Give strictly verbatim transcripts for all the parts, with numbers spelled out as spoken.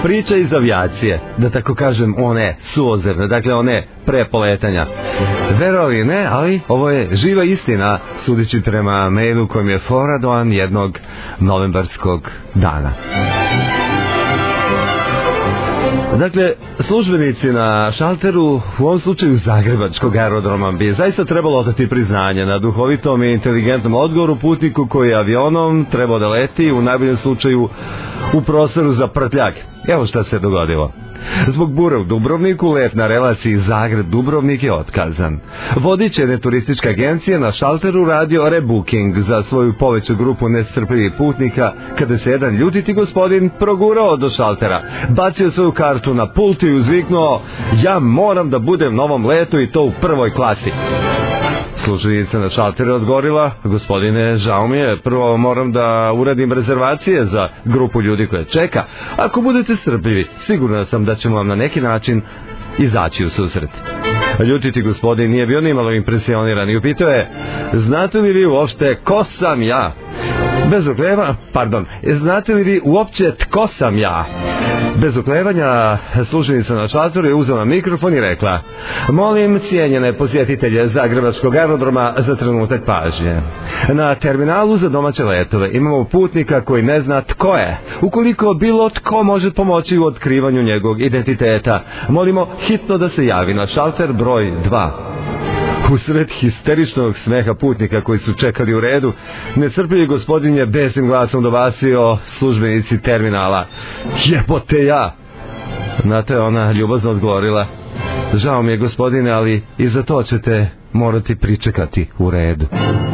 Priča iz avijacije, da tako kažem, one suozemne, dakle one pre poletanja. Verovali ne, ali ovo je živa istina, sudeći prema mailu kojim je forradovan jednog novembarskog dana. Dakle, službenici na šalteru, u ovom slučaju zagrebačkog aerodroma, bi zaista trebalo odati priznanje na duhovitom i inteligentnom odgovoru putniku koji je avionom trebao da leti, u najboljem slučaju u prostoru za prtljag. Evo šta se dogodilo. Zbog bure u Dubrovniku, let na relaciji Zagreb-Dubrovnik je otkazan. Vodič jedne turističke agencije na šalteru radio rebooking za svoju poveću grupu nestrpljivih putnika, kada se jedan ljutiti gospodin progurao do šaltera, bacio svoju kartu na pult i uzviknuo: ja moram da budem na ovom letu i to u prvoj klasi. Službenica na šalteru odgovorila: gospodine, žao mi je, prvo moram da uradim rezervacije za grupu ljudi koja čeka. Ako budete strpljivi, sigurno sam da ćemo vam na neki način izaći u susret. Ljutiti gospodin nije bio nimalo impresioniran i upitao je: znate li vi uopšte ko sam ja? Bez okleva, pardon, znate li vi uopće tko sam ja? Bez oklevanja službenica na šalteru je uzela mikrofon i rekla: molim cijenjene posjetitelje Zagrebačkog aerodroma za trenutak pažnje. Na terminalu za domaće letove imamo putnika koji ne zna tko je. Ukoliko bilo tko može pomoći u otkrivanju njegovog identiteta, molimo hitno da se javi na šalter broj dva. Usred histeričnog smeha putnika koji su čekali u redu, nestrpljivi gospodin je besnim glasom dobasio službenici terminala: jebote ja! Na to je ona ljubazno odgovorila: žao mi je gospodine, ali i za to ćete morati pričekati u redu.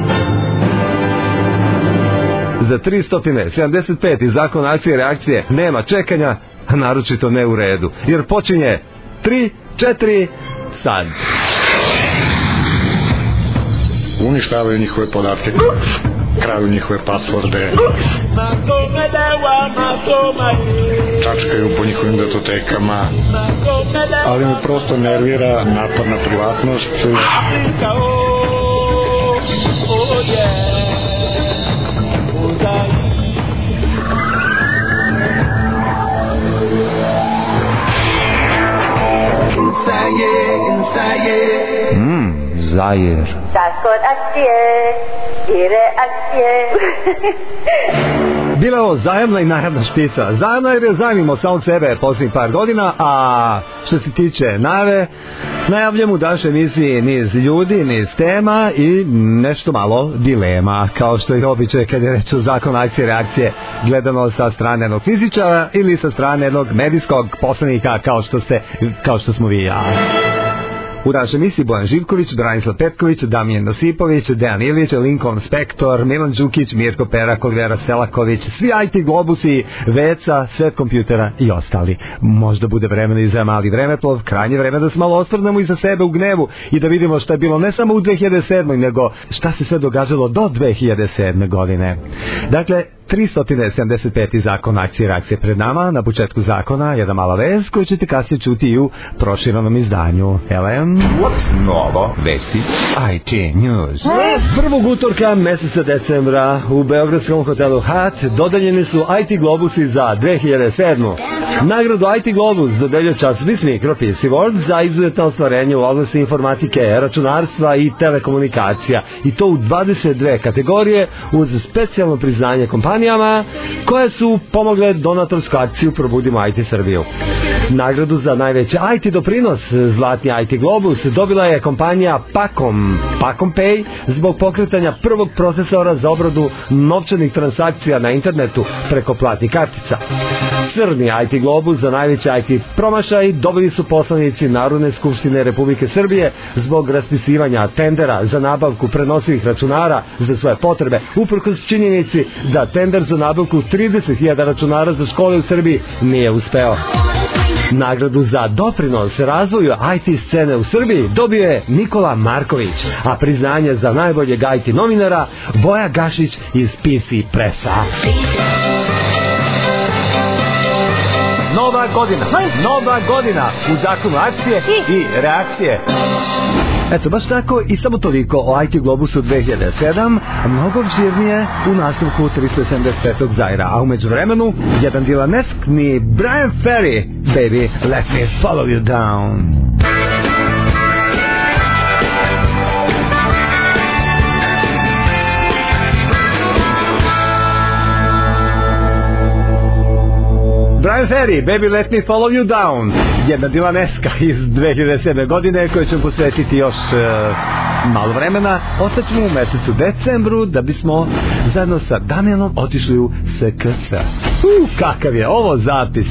Za tristo sedamdeset pet zakon akcije i reakcije nema čekanja, a naročito ne u redu, jer počinje tri, četiri, sad. Uništavaju njihove podatke, kraju njihove pasvorde, čačkaju po njihovim datotekama, ali me prosto nervira napad na privatnost. Mmm, Zajer. Zakon akcije i reakcije. Bila je ovo zajemna i najavna špica. Zajemna jer je zajmimo samog sebe posljednjih par godina, a što se tiče najave, najavljam u dašnjoj emisiji niz ljudi, niz tema i nešto malo dilema, kao što je običaj kad je reč o zakonu akcije i reakcije, gledano sa strane jednog fizičara ili sa strane jednog medijskog poslanika, kao što ste, kao što smo vi i ja. U našoj emisiji Bojan Živković, Branislav Petković, Damijan Nosipović, Dejan Ilić, Lincoln Spektor, Milan Đukić, Mirko Perak, Olivera Selaković, svi I T globusi, Veca, svet kompjutera i ostali. Možda bude vremena i za mali vremeplov, krajnje vreme da se malo osvrnemo iza sebe u gnevu i da vidimo šta je bilo ne samo u dve hiljade sedmoj, nego šta se sve događalo do dve hiljade sedme godine. Dakle, tristo sedamdeset peti zakon akcije i reakcije pred nama. Na početku zakona jedna mala vez koju ćete kasnije čuti i u proširenom izdanju. Elem? Novo vesti I T News. Prvog utorka meseca decembra u beogradskom hotelu Hat dodeljeni su I T globusi za dve hiljade sedmu. Nagradu I T globus dodeljuje časopis Mikropis Award za izuzetno ostvarenje u oblasti informatike, računarstva i telekomunikacija, i to u dvadeset dve kategorije uz specijalno priznanje kompanijama koje su pomogle donatorsku akciju Probudimo I T Srbiju. Nagradu za najveći I T doprinos, zlatni I T globus, dobila je kompanija Pacom, Pacom Pay, zbog pokretanja prvog procesora za obradu novčanih transakcija na internetu preko platnih kartica. Crni I T globus za najveći I T promašaj dobili su poslanici Narodne skupštine Republike Srbije zbog raspisivanja tendera za nabavku prenosivih računara za svoje potrebe, uprkos činjenici da tender za nabavku trideset hiljada računara za škole u Srbiji nije uspeo. Nagradu za doprinos razvoju I T scene u Srbiji dobio je Nikola Marković, a priznanje za najboljeg I T novinara Voja Gašić iz P C Pressa. Nova godina, nova godina u zakonu akcije i reakcije. Eto, baš tako i samo toliko o I T Globusu dve hiljade sedam, mnogo obširnije u nastavku tristo sedamdeset petog Zaira, a umeđu vremenu jedan Dylaneskni Brian Ferry, Baby Let Me Follow You Down. Brian Ferry, Baby Let Me Follow You Down, jedna Dylaneska iz dve hiljade sedme godine koju ćemo posvetiti još uh, malo vremena. Ostaćemo u mesecu decembru da bismo zajedno sa Damjanom otišli u S K C. Uh, kakav je ovo zapis!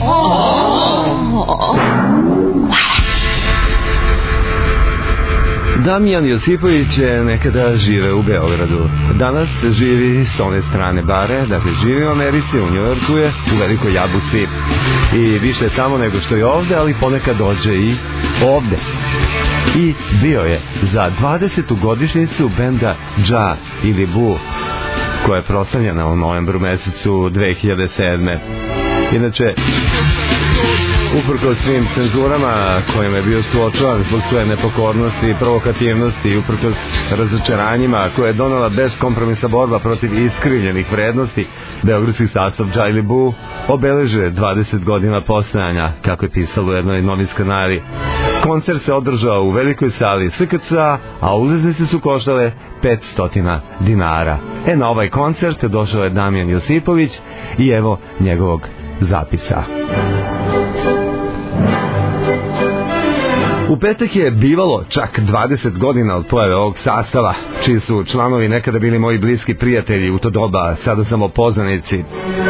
Damjan Josipović je nekada žive u Beogradu. Danas živi s one strane bare, dakle živi u Americi, u Njujorku je, u Velikoj Jabuci. I više tamo nego što je ovde, ali ponekad dođe i ovde. I bio je za dvadesetu godišnjicu benda Dža ili Bu, koja je proslavljena u novembru mesecu dve hiljade sedme. Inače, uprkos svim cenzurama kojima je bio suočavan zbog svoje nepokornosti i provokativnosti i uprkos razočaranjima koje je donala beskompromisna borba protiv iskrivljenih vrednosti, beogradski sastav Dža ili Bu obeležuje dvadeset godina postojanja, kako je pisalo u jednoj novinskoj najavi. Koncert se održao u velikoj sali S K C-a, a ulaznice su koštale petsto dinara. E, na ovaj koncert došao je Damjan Josipović i evo njegovog zapisa. U petak je bivalo čak dvadeset godina od pojave ovog sastava, čiji su članovi nekada bili moji bliski prijatelji u to doba, sada samo poznanici.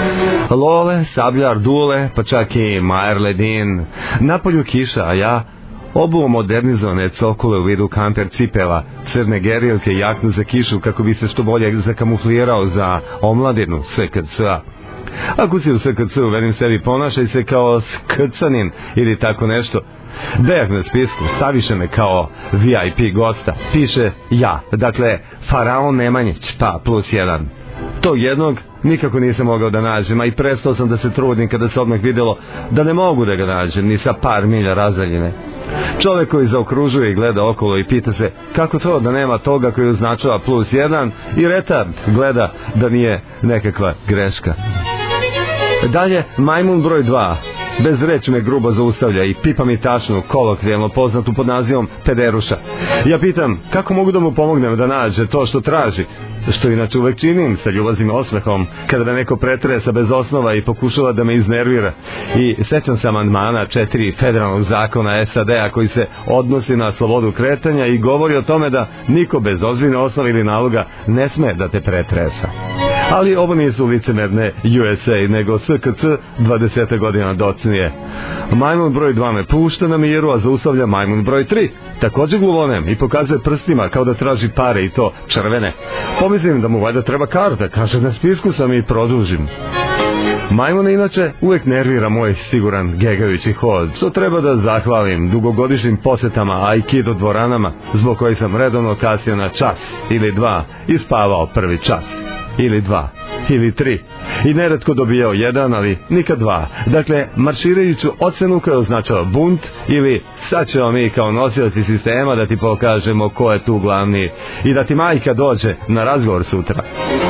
Lole, Sabljar, Dule, pa čak i Majer Ledin. Napolju kiša, a ja obuo modernizovane cokole u vidu kamper cipela, crne gerilke i jaknu za kišu kako bi se što bolje zakamuflirao za omladinu S K C-a. Ako si u S K C-u, velim sebi, ponašaj se kao skrcanin ili tako nešto. Dejak na spisku, staviše me kao V I P gosta. Piše ja, dakle Faraon Nemanjić, pa plus jedan. Tog jednog nikako nisam mogao da nađem, a i prestao sam da se trudim kada se odmah vidjelo da ne mogu da ga nađem ni sa par milja razdaljine. Čovjek koji zaokružuje i gleda okolo i pita se kako to da nema toga koji označava plus jedan, i retard gleda da nije nekakva greška. Dalje, majmun broj dva. Bez reći me grubo zaustavlja i pipa mi tašnu, kolokvijalno poznatu pod nazivom pederuša. Ja pitam kako mogu da mu pomognem da nađe to što traži, što inače uvek činim sa ljubaznim osmehom kada me neko pretresa bez osnova i pokušava da me iznervira. I sećam se amandmana četiri federalnog zakona S A D-a koji se odnosi na slobodu kretanja i govori o tome da niko bez ozbiljne osnove ili naloga ne sme da te pretresa. Ali ovo nisu licemerne U S A, nego S K C dvadeset godina docnije. Majmun broj dva me pušta na miru, a zaustavlja majmun broj tri. Također gulonem i pokazuje prstima kao da traži pare, i to črvene. Pomislim da mu valjda treba karta, kaže na spisku sam i produžim. Majmun inače uvek nervira moj siguran gegajući hod, što treba da zahvalim dugogodišnjim posetama aikido dvoranama, zbog kojih sam redovno kasio na čas ili dva i spavao prvi čas ili dva ili tri i neretko dobijao jedan, ali nikad dva. Dakle, marširajuću ocenu koja označava bunt ili sad ćemo mi kao nosioci sistema da ti pokažemo ko je tu glavni i da ti majka dođe na razgovor sutra.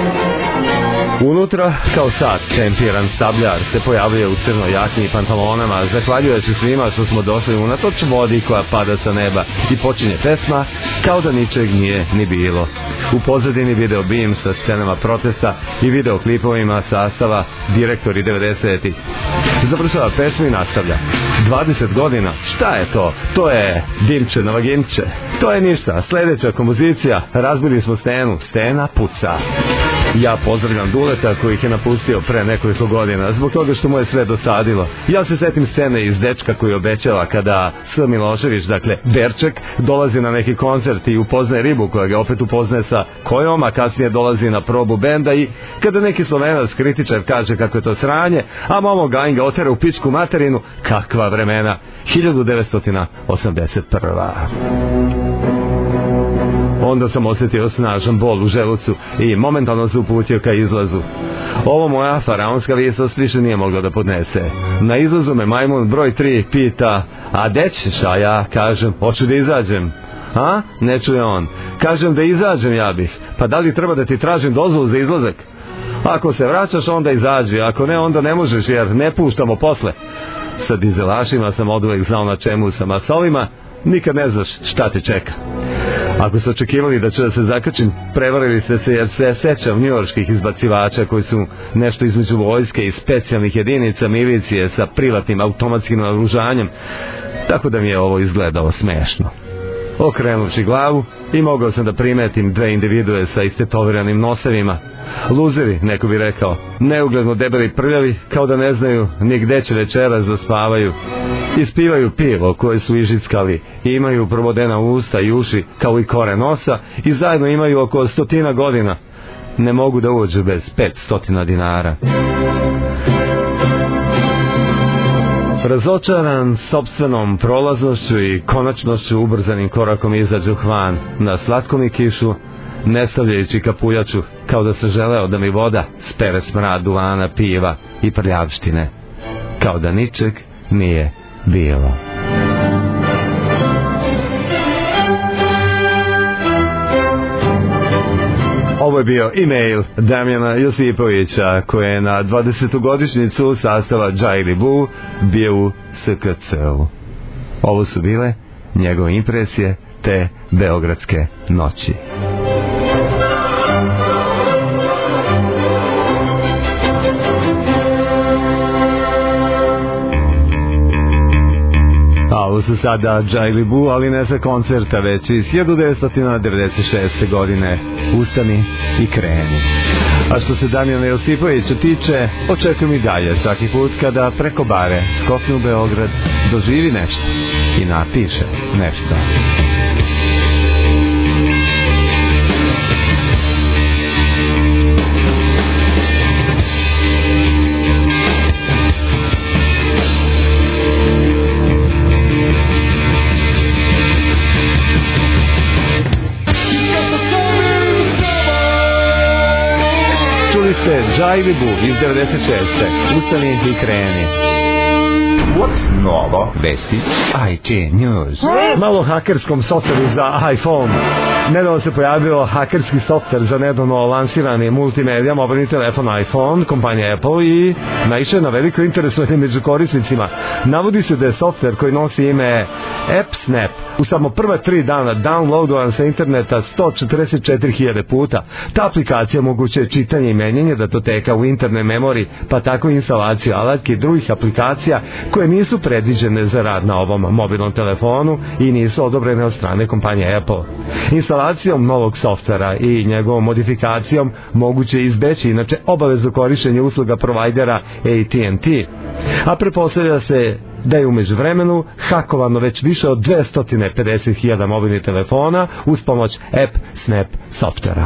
Unutra, kao sad, tempiran sabljar se pojavljuje u crnoj jakni i pantalonama, zahvaljuje se svima što smo došli unatoč vodi koja pada sa neba i počinje pesma kao da ničeg nije ni bilo. U pozadini video bim sa scenama protesta i videoklipovima sastava Direktori devedesetih. Završava pesmu i nastavlja. dvadeset godina, šta je to? To je dimče na vaginče. To je ništa, sljedeća kompozicija, razbili smo stenu, stena puca. Ja pozdravljam Duleta koji ih je napustio pre nekoliko godina zbog toga što mu je sve dosadilo. Ja se setim scene iz Dečka koji obećava kada S. Milošević, dakle Berček, dolazi na neki koncert i upoznaje ribu koja ga opet upoznaje sa kojom, a kasnije dolazi na probu benda i kada neki Slovenac kritičar kaže kako je to sranje, a Momo Gajin ga otera u pičku materinu, kakva vremena, hiljadu devetsto osamdeset prva. Onda sam osjetio snažan bol u želucu i momentalno se uputio ka izlazu. Ovo moja faraonska visost više nije mogla da podnese. Na izlazu me majmun broj tri pita, a gde ćeš? A ja kažem, hoću da izađem. A? Ne čuje on. Kažem da izađem, ja bih. Pa da li treba da ti tražim dozvolu za izlazak? Ako se vraćaš, onda izađi, ako ne, onda ne možeš, jer ne puštamo posle. Sa dizelašima sam oduvek znao na čemu sam, a sa ovima nikad ne znaš šta te čeka. Ako su očekivali da ću da se zakačim, prevarili ste se, jer se sećam njujorških izbacivača koji su nešto između vojske i specijalnih jedinica milicije sa privatnim automatskim naoružanjem, tako da mi je ovo izgledalo smešno. Okrenuši glavu i mogao sam da primetim dve individue sa istetoviranim nosevima. Luzeri, neko bi rekao, neugledno debeli prljavi, kao da ne znaju ni gde će večeras da spavaju. Ispivaju pivo koje su ižickali i imaju probodena usta i uši kao i kore nosa i zajedno imaju oko stotina godina. Ne mogu da uđu bez pet stotina dinara. Razočaran sopstvenom prolaznošću i konačnošću ubrzanim korakom izađu van na slatkom i kišu, ne stavljajući kapuljaču, kao da se želeo da mi voda spere smrad duvana, piva i prljavštine, kao da ničeg nije bilo. Ovo je bio e-mail Damjana Josipovića, koji je na dvadesetogodišnjicu sastava Džajli Bu bio u S K C-u. Ovo su bile njegove impresije te beogradske noći. A ovo su sada Džajli Bu, ali ne sa koncerta, već iz hiljadu devetsto devedeset šeste. godine. Ustani i kreni. A što se Damjana Josipovića tiče, očekujem i dalje svaki put kada preko bare skokne u Beograd, doživi nešto i napiše nešto. Ste Džajli Bu iz devedeset šeste. Ustani i kreni. What's novo? Vesti I T News. Malo hakerskom softveru za iPhone. Nedavno se pojavio hakerski softver za nedavno lansirani multimedija mobilni telefon iPhone, kompanija Apple, i naišao na veliko interesovanje među korisnicima. Navodi se da je softver koji nosi ime AppSnap u samo prva tri dana downloadovan sa interneta sto četrdeset četiri hiljade puta. Ta aplikacija omogućuje čitanje i menjanje datoteka u internoj memoriji, pa tako i instalaciju alatki i drugih aplikacija koje nisu predviđene za rad na ovom mobilnom telefonu i nisu odobrene od strane kompanije Apple. Instalacijom novog softvera i njegovom modifikacijom moguće izbeći inače obavezno korištenje usluga provajdera A T and T. A pretpostavlja se da je umeđu vremenu hakovano već više od dvesta pedeset hiljada mobilnih telefona uz pomoć AppSnap softvera.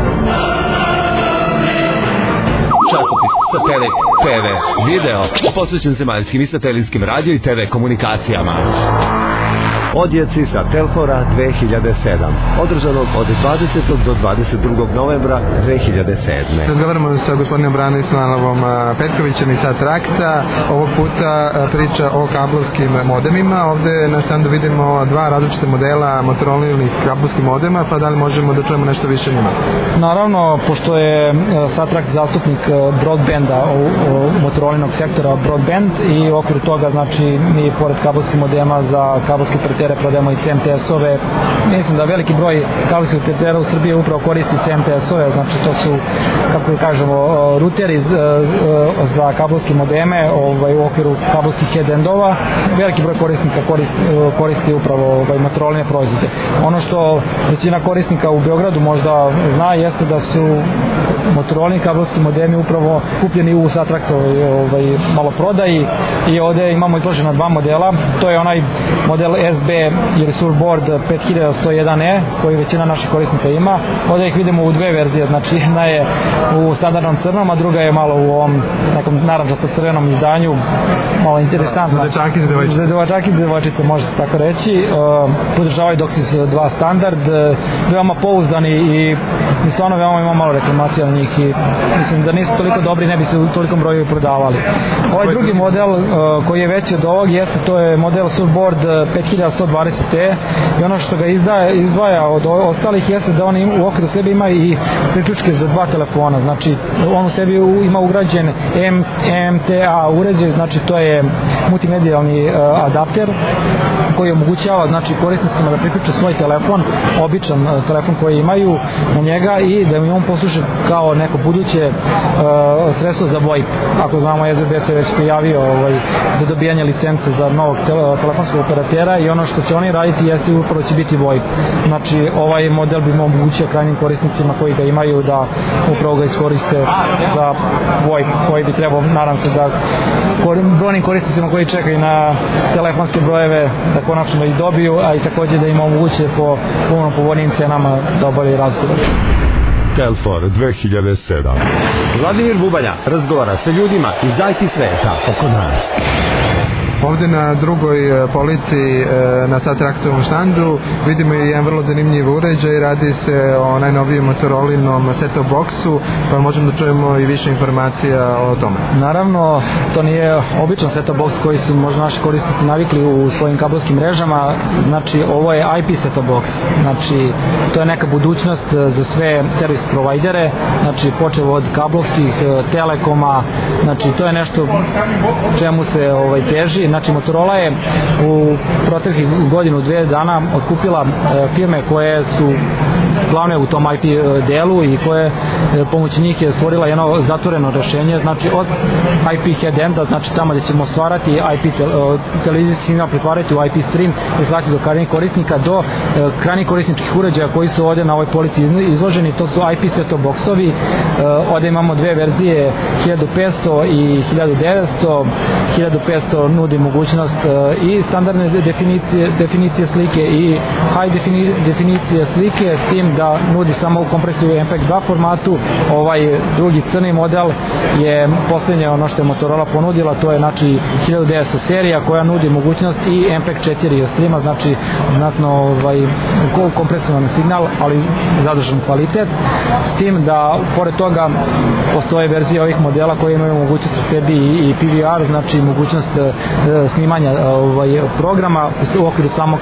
Časopis Satelit T V video posvećen zemaljskim i satelitskim radio i T V komunikacijama. Odjeci sa Telfora dve hiljade sedam, održanog od dvadesetog do dvadeset drugog novembra dve hiljade sedme. Razgovaramo sa gospodinom Branislavom Petkovićem iz Satrakta. Ovog puta priča o kablovskim modemima. Ovde na standu vidimo dva različite modela Motorolinih kablovskih modema, pa da li možemo da čujemo nešto više njima? Naravno, pošto je Satrakt zastupnik broadbanda, Motorolinog sektora broadband, i u okviru toga, znači, mi pored kablovskih modema za kablovske operatere prodajemo i C M T S-ove. Mislim da veliki broj kablovskih operatera u Srbiji upravo koristi C M T S-ove, znači to su, kako kažemo, ruteri za kablovske modeme ovaj, u okviru kablovskih head-endova. Veliki broj korisnika koristi, koristi upravo ovaj, Motoroline proizvode. Ono što većina korisnika u Beogradu možda zna jeste da su Motoroline kablovski modemi upravo kupljeni u Satraktovoj ovaj, maloprodaji, i ovde imamo izložena dva modela. To je onaj model S B ili Surboard pet hiljada sto jedan E koji većina naših korisnika ima. Ovde ih vidimo u dve verzije, znači jedna je u standardnom crnom, a druga je malo u ovom nekom narančasto crvenom izdanju, malo interesantna. Za dečaki i devojčice. Za dečaki i devojčice, može se tako reći. Uh, podržavaju DOCSIS dva standard, uh, veoma pouzdani i stvarno veoma ima malo reklamacija na njih i mislim da nisu toliko dobri, ne bi se u tolikom broju prodavali. Ovaj drugi model uh, koji je veći od ovog jeste, to je model Surboard pet hiljada sto sto dvadeset E i ono što ga izdaja, izdvaja od ostalih jeste da on im, u okviru sebe ima i priključke za dva telefona, znači on u sebi ima ugrađen M T A uređaj, znači to je multimedijalni uh, adapter koji omogućava znači korisnicima da priključe svoj telefon, običan uh, telefon koji imaju na njega i da mi on posluže kao neko buduće uh, sredstvo za VoIP. Ako znamo, S B B se već prijavio ovaj, za dobijanje licence za novog tele, telefonskog operatera i ono što će oni raditi jeste upravo će biti VoIP. Znači ovaj model bi omogućio krajnjim korisnicima koji ga imaju da upravo ga iskoriste za VoIP, koji bi trebao, nadam se, da brojnim korisnicima koji čekaju na telefonske brojeve da konačno ih dobiju, a i takođe da im omoguće po puno povoljnijim cenama da obavljaju razgovor. Telfor dve hiljade sedam. Vladimir Bubanja razgovara sa ljudima iz I T sveta oko nas. Ovde na drugoj polici na Satraktovom štandu vidimo i jedan vrlo zanimljiv uređaj, radi se o najnovijem Motorolinom set-top boxu, pa možemo da čujemo i više informacija o tome. Naravno, to nije običan set-top box koji su možda naši korisnici navikli u svojim kablovskim mrežama, znači ovo je I P set-top box, znači to je neka budućnost za sve servis provajdere, znači počevo od kablovskih, telekoma, znači to je nešto čemu se ovaj, teži. Znači Motorola je u proteklih godinu, dve dana otkupila e, firme koje su glavne u tom I P delu i koje e, pomoću njih je stvorila jedno zatvoreno rešenje, znači od I P headenda, znači tamo gde ćemo stvarati I P te, e, televizijski signal pretvarati u I P stream i slati do krajnjih korisnika, do e, krajnjih korisničkih uređaja koji su ovde na ovoj polici izloženi, to su I P set-top boxovi, e, ovde imamo dve verzije, hiljadu petsto i hiljadu devetsto. hiljadu petsto nudi mogućnost uh, i standardne definicije, definicije slike i high defini, definicije slike, s tim da nudi samo kompresiju u M P E G dva formatu. Ovaj drugi crni model je poslednje ono što je Motorola ponudila, to je znači hiljadu devetsto serija koja nudi mogućnost i M P E G četiri streama, znači znatno ovaj, kompresivan signal, ali zadržan kvalitet, s tim da pored toga postoje verzije ovih modela koje imaju mogućnost u sebi i P V R, znači mogućnost snimanja ovaj, programa u okviru samog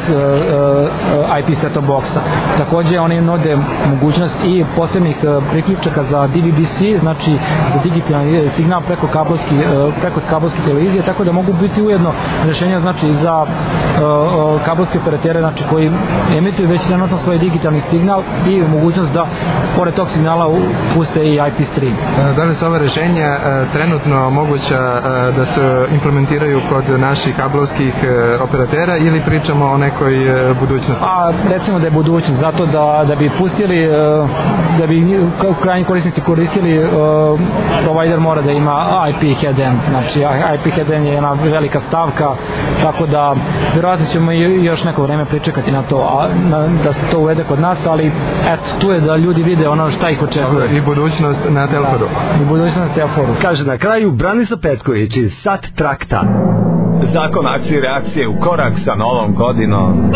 I P set-top boxa. Takođe oni nude mogućnost i posebnih priključaka za D V B C, znači za digitalni signal preko kablovski, preko kablovske televizije, tako da mogu biti ujedno rešenja znači za uh, kablovske operatere, znači koji emituju već trenutno svoj digitalni signal i mogućnost da pored tog signala puste i I P stream. Da li su ove rešenja trenutno moguća da se implementiraju kod naših kablovskih operatera ili pričamo o nekoj budućnosti? A recimo da je budućnost, zato da, da bi pustili, da bi krajnji korisnici koristili, provider mora da ima I P headend, znači I P headend je jedna velika stavka, tako da vjerojatno ćemo i još neko vreme pričekati na to, a, na, da se to uvede kod nas, ali eto, tu je da ljudi vide ono šta ih očekuje. I budućnost na Telforu. Da, i budućnost na Telforu. Kaže na kraju Branislav Petković iz Sat Trakta. Zakon akcije i reakcije u korak sa novom godinom.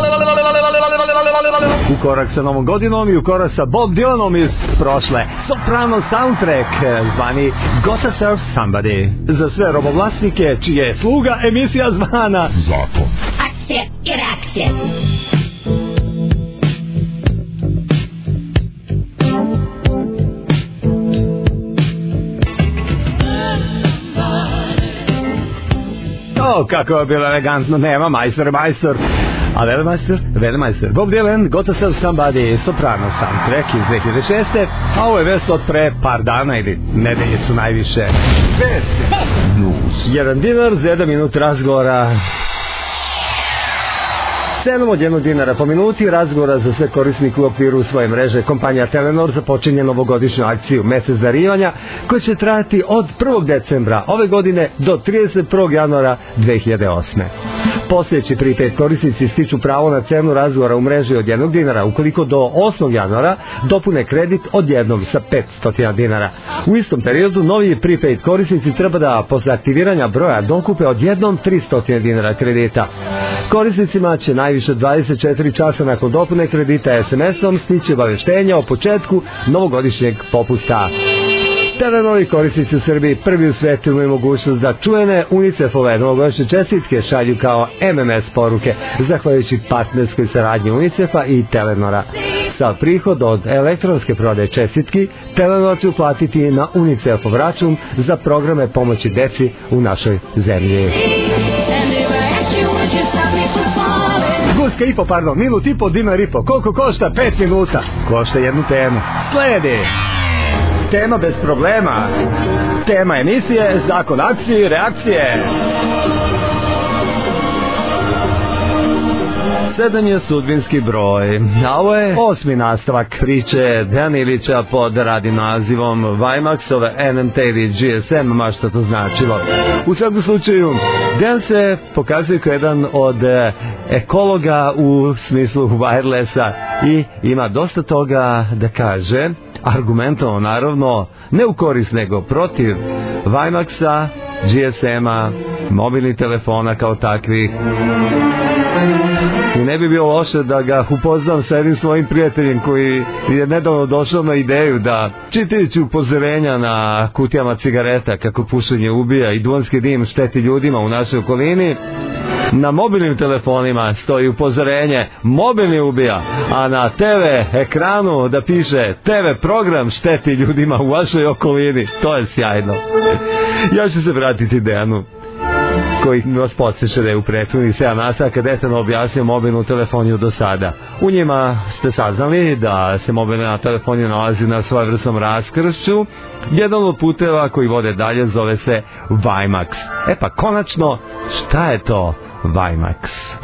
U korak sa novom godinom i u korak sa Bob Dylanom iz prošle Soprano soundtrack zvani Gotta Serve Somebody. Za sve robovlasnike čije je sluga emisija zvana Zakon akcije i reakcije. O, kako je bilo elegantno, nema majstor, majstor. A Velemajster, Velemajster, Bob Dylan, Gotta Serve Somebody, Soprano soundtrack iz dve hiljade šeste. A ovo je vest od pre par dana ili nedelje su najviše. Vest! Jedan dinar za jedan minut razgovora. Cenom od jednog dinara po minuti razgovora za sve korisnike u okviru svoje mreže. Kompanija Telenor započinje novogodišnju akciju Mesec darivanja koja će trajati od prvog decembra ove godine do trideset prvog januara dve hiljade osme. Posljedeći prepaid korisnici stiču pravo na cenu razgovora u mreži od jednog dinara ukoliko do osmog januara dopune kredit od jednog sa petsto dinara. U istom periodu novi prepaid korisnici treba da posle aktiviranja broja dokupe od jednom tristo dinara kredita. Korisnicima će najviše dvadeset četiri časa nakon dopune kredita es em esom stići obaveštenja o početku novogodišnjeg popusta. Telenovi korisnici u Srbiji prvi u svetu imaju mogućnost da čuvene UNICEF-ove novogodišnje čestitke šalju kao M M S poruke, zahvaljujući partnerskoj saradnji UNICEF-a i Telenora. Sav prihod od elektronske prodaje čestitki Telenor će uplatiti na UNICEF-ov račun za programe pomoći deci u našoj zemlji. Guska i po, pardon, minut i po, dinar i po. Koliko košta? Pet minuta. Košta jednu temu. Sledi tema bez problema. Tema emisije, zakon akcije i reakcije. Sedam je sudbinski broj, a ovo je osmi nastavak priče Dejana Ilića pod radnim nazivom Weimaxove N M T ili G S M, ma što to značilo. U svakom slučaju, Dejan se pokazuje kao jedan od ekologa u smislu wirelessa i ima dosta toga da kaže, argumentovano naravno, ne u korist nego protiv Weimaxa, G S M-a, mobilnih telefona kao takvih. I ne bi bilo loše da ga upoznam sa jednim svojim prijateljem koji je nedavno došao na ideju da, čitajući upozorenja na kutijama cigareta kako pušenje ubija i duvanski dim šteti ljudima u našoj okolini, na mobilnim telefonima stoji upozorenje mobilni ubija, a na te ve ekranu da piše te ve program šteti ljudima u vašoj okolini. To je sjajno. Ja ću se vratiti Dejanu, koji vas podsjeća da je u prethodnih sedam nastavaka detaljno objasnio mobilnu telefoniju do sada. U njima ste saznali da se mobilna telefonija nalazi na svojevrsnom raskršću. Jedan od puteva koji vode dalje zove se Weimax. E pa konačno, šta je to Weimax?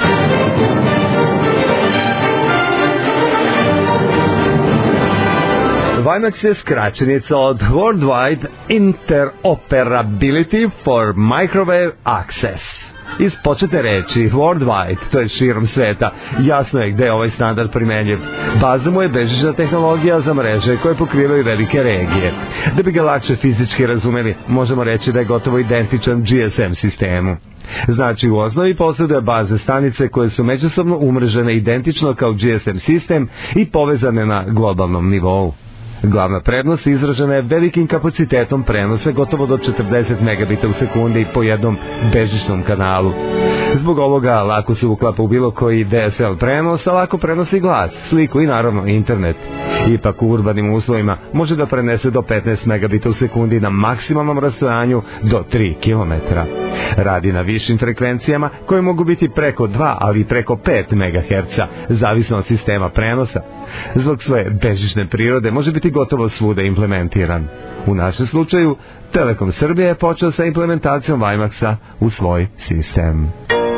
Weimax je skraćenica od Worldwide Interoperability for Microwave Access. Iz početne reči Worldwide, to je širom sveta, jasno je gde je ovaj standard primenjiv. Baza mu je bežična tehnologija za mreže koje pokrivaju velike regije. Da bi ga lakše fizički razumeli, možemo reći da je gotovo identičan G S M sistemu. Znači, u osnovi posjeduje bazne stanice koje su međusobno umrežene identično kao G S M sistem i povezane na globalnom nivou. Glavna prednost izražena je velikim kapacitetom prenosa gotovo do četrdeset megabita u sekundi po jednom bežičnom kanalu. Zbog ovoga lako se uklapa u bilo koji D S L prenos, a lako prenosi glas, sliku i naravno internet. Ipak u urbanim uslovima može da prenese do petnaest megabita u sekundi na maksimalnom rastojanju do tri kilometra. Radi na višim frekvencijama koje mogu biti preko dva, ali preko pet megaherca, zavisno od sistema prenosa. Zbog svoje bežične prirode može biti gotovo svuda implementiran. U našem slučaju, Telekom Srbije je počeo sa implementacijom Weimaxa u svoj sistem.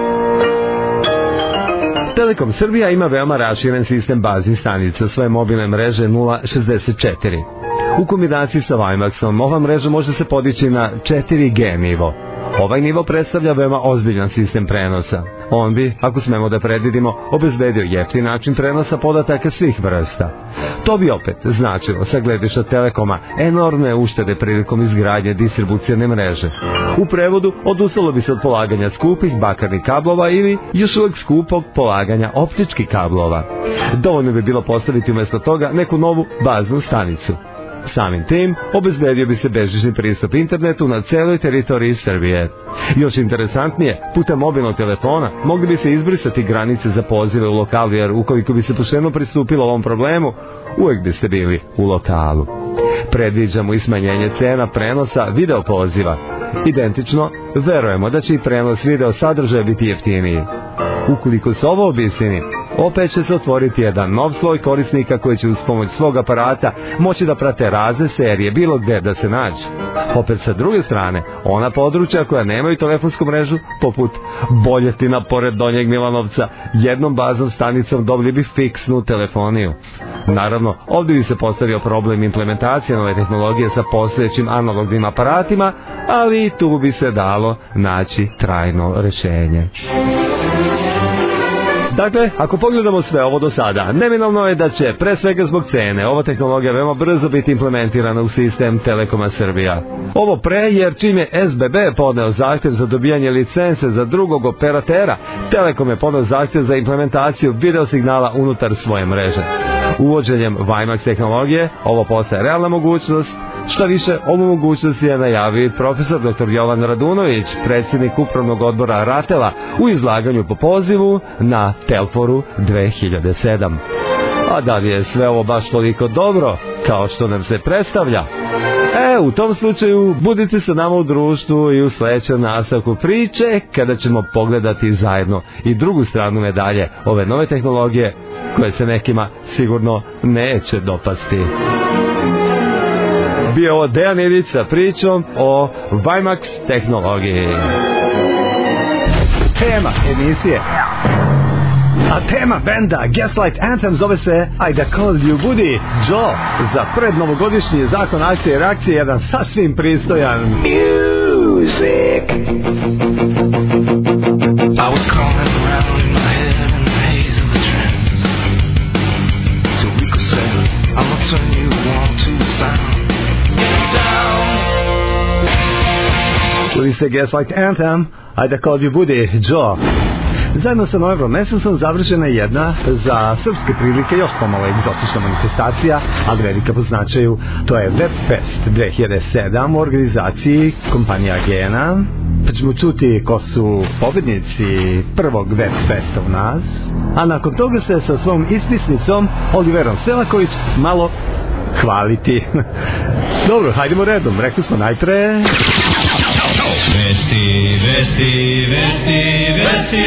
Telekom Srbija ima veoma raširen sistem baznih stanica svoje mobilne mreže nula šezdeset četiri. U kombinaciji sa Weimaxom ova mreža može se podići na četiri G nivo. Ovaj nivo predstavlja veoma ozbiljan sistem prenosa. On bi, ako smemo da predvidimo, obezbedio jeftin način prenosa podataka svih vrsta. To bi opet značilo, sa gledišta Telekoma, enormne uštede prilikom izgradnje distribucijne mreže. U prevodu, odustalo bi se od polaganja skupih bakarnih kablova ili još uvijek skupog polaganja optičkih kablova. Dovoljno bi bilo postaviti umjesto toga neku novu baznu stanicu. Samim tim, obezbedio bi se bežični pristup internetu na celoj teritoriji Srbije. Još interesantnije, putem mobilnog telefona mogli bi se izbrisati granice za pozive u lokalu, jer ukoliko bi se pošteno pristupilo ovom problemu, uvijek biste bili u lokalu. Predviđamo i smanjenje cena prenosa video poziva. Identično, verujemo da će i prenos video sadržaja biti jeftiniji. Ukoliko se ovo obistini, opet će se otvoriti jedan nov sloj korisnika koji će uz pomoć svog aparata moći da prate razne serije bilo gde da se nađe. Opet sa druge strane, ona područja koja nemaju telefonsku mrežu, poput Boljetina pored Donjeg Milanovca, jednom baznom stanicom dobili bi fiksnu telefoniju. Naravno, ovdje bi se postavio problem implementacije nove tehnologije sa postojećim analognim aparatima, ali i tu bi se dalo naći trajno rešenje. Dakle, ako pogledamo sve ovo do sada, neminovno je da će, pre svega zbog cene, ova tehnologija veoma brzo biti implementirana u sistem Telekoma Srbija. Ovo pre, jer čim je S B B podneo zahtjev za dobijanje licence za drugog operatera, Telekom je podneo zahtjev za implementaciju video signala unutar svoje mreže. Uvođenjem Weimax tehnologije, ovo postaje realna mogućnost, Šta više, ovu mogućnost je najavio profesor doktor Jovan Radunović, predsjednik upravnog odbora Ratela, u izlaganju po pozivu na Telforu dve hiljade sedam. A da li je sve ovo baš toliko dobro, kao što nam se predstavlja? E, u tom slučaju budite sa nama u društvu i u sledećem nastavku priče, kada ćemo pogledati zajedno i drugu stranu medalje ove nove tehnologije, koje se nekima sigurno neće dopasti. Bio ovo Dejan Ilić sa pričom o Vimax tehnologiji. Tema emisije, a tema benda Gaslight Anthem zove se I Da Call You Woody. Joe, za prednovogodišnji zakon akcije i reakcije, jedan sasvim pristojan music. I was crawling around in my head in the haze of the trance, so we could say I'ma turn you on to the sound. Down. Čuli ste Gaslight Anthem, I Da Call You Woody, Joe. Zajedno sa Novembrom mesesom završena je jedna za srpske prilike još pomalo egzotična manifestacija, ali velika po značaju. To je Webfest dve hiljade sedam u organizaciji kompanija Gena. Pa ćemo čuti ko su pobednici prvog Webfesta u nas, a nakon toga se sa svom ispisnicom Oliverom Selaković malo hvaliti. Dobro, hajdemo redom. Rekli smo najpre Vesti, vesti, vesti, vesti.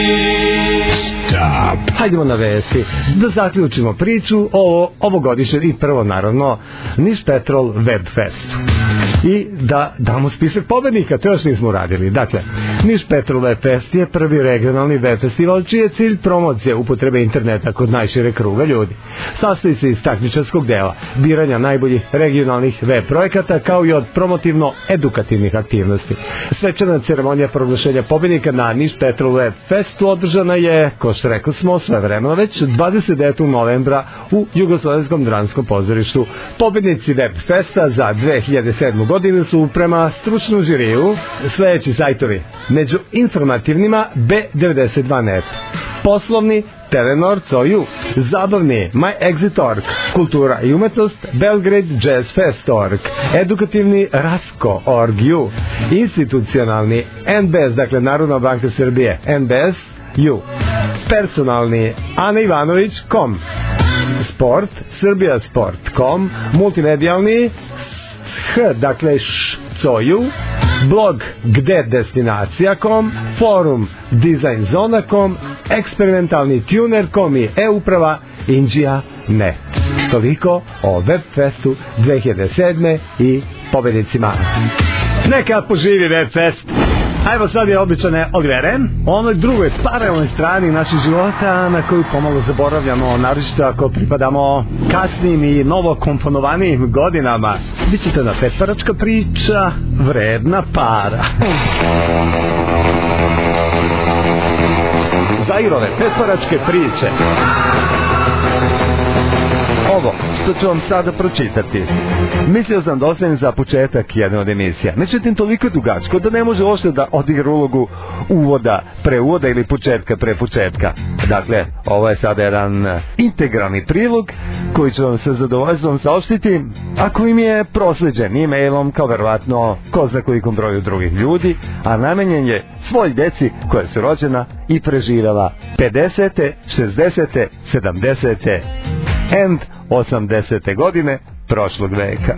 Stop. Hajdemo na vesti. Da zaključimo priču o ovogodišnjem i prvo naravno Niš Petrol Webfestu. I da damo spisak pobednika, to još nismo uradili. Dakle, Niš Petrol Webfest je prvi regionalni web festival čiji je cilj promocija upotrebe interneta kod najšire kruga ljudi. Sastoji se iz takmičarskog dela, biranja najboljih regionalnih web projekata, kao i od promotivno-edukativnih aktivnosti. Svečana ceremonija proglašenja pobednika na Niš Petrol Webfestu održana je, ko što rekli smo, svojevremeno već dvadeset devetog novembra u Jugoslovenskom dramskom pozorištu. Pobednici Webfesta za dve hiljade sedmu godinu su prema stručnom žiriju sledeći sajtovi. Među informativnima B devedeset dva net, poslovni Telenor punkt co punkt u, zabavni My Exit punkt org, kultura i umetnost Belgrade Jazz Fest punkt org, edukativni Rasko punkt org u, institucionalni N B S, dakle Narodna banka Srbije, N B S u, personalni Ana Ivanović punkt com, sport srbijasport punkt com, multimedijalni H, dakle š, coju, blog gde destinacija punkt com, forum dizajnzona punkt com, eksperimentalni tuner punkt com i e-uprava Indija punkt net. Toliko o Webfestu dve hiljade sedme i pobednicima. Neka poživi Webfest. Ajmo sad je običane Olivere, o onoj drugoj paralelnoj strani naših života na koju pomalo zaboravljamo, naročito ako pripadamo kasnim i novo komponovanim godinama. Biće to jedna petparačka priča, vredna para. Zairove petparačke priče. Ovo što ću vam sada pročitati, mislio sam da ostavim za početak jedne od emisija. Međutim, toliko je dugačko da ne može uopšte da odigra ulogu uvoda pre uvoda ili početka pre početka. Dakle, ovo je sada jedan integralni prilog koji ću vam sa zadovoljstvom saopštiti, ako im je prosleđen e-mailom, kao verovatno ko zna kolikom broju drugih ljudi, a namenjen je svoj deci koja su rođena i preživela pedesete, šezdesete, sedamdesete and osamdesete godine prošlog veka.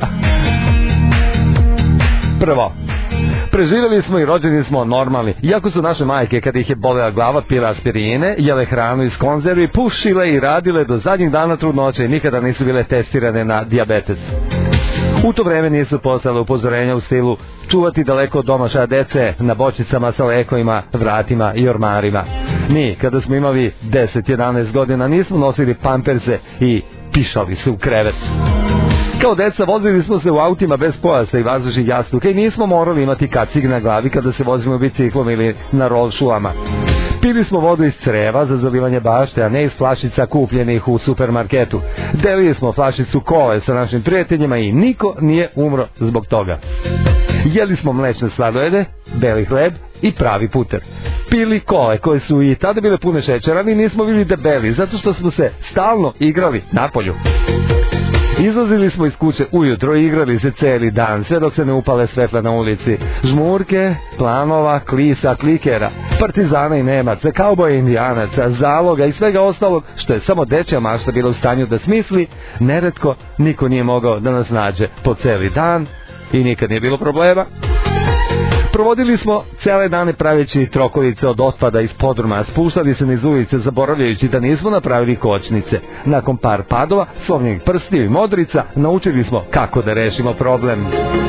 Prvo, preživjeli smo i rođeni smo normalni, iako su naše majke, kada ih je bolela glava, pile aspirine, jele hranu iz konzervi, pušile i radile do zadnjih dana trudnoće i nikada nisu bile testirane na dijabetes. U to vreme nisu postale upozorenja u stilu čuvati daleko od domašaja dece na bočicama sa lekovima, vratima i ormarima. Mi, kada smo imali deset jedanaest godina, nismo nosili pamperse i pišali se u krevet. Kao deca vozili smo se u autima bez pojasa i vazdušnih jastuka i nismo morali imati kacig na glavi kada se vozimo biciklom ili na rolšulama. Pili smo vodu iz creva za zalivanje bašte, a ne iz flašica kupljenih u supermarketu. Delili smo flašicu kole sa našim prijateljima i niko nije umro zbog toga. Jeli smo mlečne sladolede, beli hleb i pravi puter. Pili kole koje su i tada bile pune šećera, ali nismo bili debeli zato što smo se stalno igrali napolju. Izlazili smo iz kuće ujutro i igrali se cijeli dan, sve dok se ne upale svetla na ulici. Žmurke, planova, klisa, klikera, partizana i Nemaca, kauboja i indijanaca, zaloga i svega ostalog što je samo dečja mašta bila u stanju da smisli, neretko niko nije mogao da nas nađe po cijeli dan i nikad nije bilo problema. Provodili smo cijele dane praveći trokovice od otpada iz podruma, spuštali se niz ulice zaboravljajući da nismo napravili kočnice. Nakon par padova, slovnjeg prstiju i modrica, naučili smo kako da rešimo problem.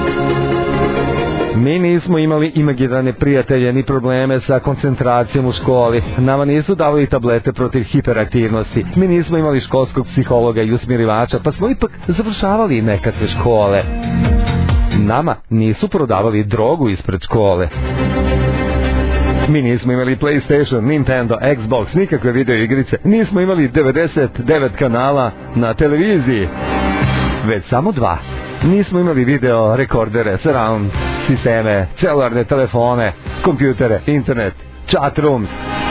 Mi nismo imali imaginarne prijatelje ni probleme sa koncentracijom u školi. Nama nisu davali tablete protiv hiperaktivnosti. Mi nismo imali školskog psihologa i usmirivača, pa smo ipak završavali nekakve škole. Nama nisu prodavali drogu ispred škole. Mi nismo imali PlayStation, Nintendo, Xbox, nikakve video igrice. Nismo imali devedeset devet kanala na televiziji, već samo dva. Nismo imali video rekordere, surround sisteme, celularne telefone, kompjutere, internet, chat rooms.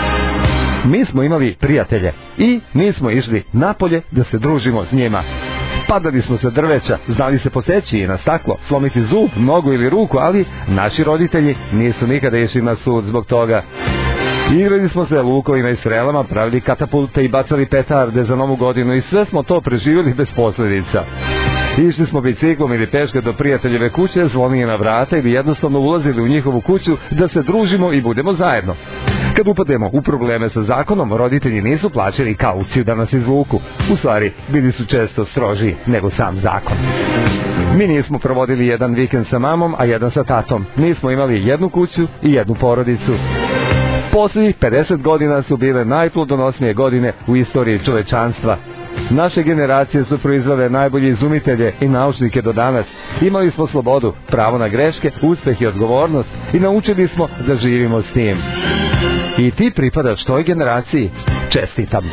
Mi smo imali prijatelje i mi smo išli napolje da se družimo s njima. Padali smo sa drveća, znali se poseći i na staklo, slomiti zub, nogu ili ruku, ali naši roditelji nisu nikada išli na sud zbog toga. Igrali smo se lukovima i strelama, pravili katapulte i bacali petarde za novu godinu i sve smo to preživjeli bez posljedica. Išli smo biciklom ili peške do prijateljeve kuće, zvonili na vrata ili jednostavno ulazili u njihovu kuću da se družimo i budemo zajedno. Kad upademo u probleme sa zakonom, roditelji nisu plaćali kauciju da nas izvuku. U stvari, bili su često strožiji nego sam zakon. Mi nismo provodili jedan vikend sa mamom, a jedan sa tatom. Nismo imali jednu kuću i jednu porodicu. Posljednjih pedeset godina su bile najplodonosnije godine u istoriji čovečanstva. Naše generacije su proizvele najbolje izumitelje i naučnike do danas. Imali smo slobodu, pravo na greške, uspeh i odgovornost i naučili smo da živimo s tim. I ti pripadaš toj generaciji. Čestitam.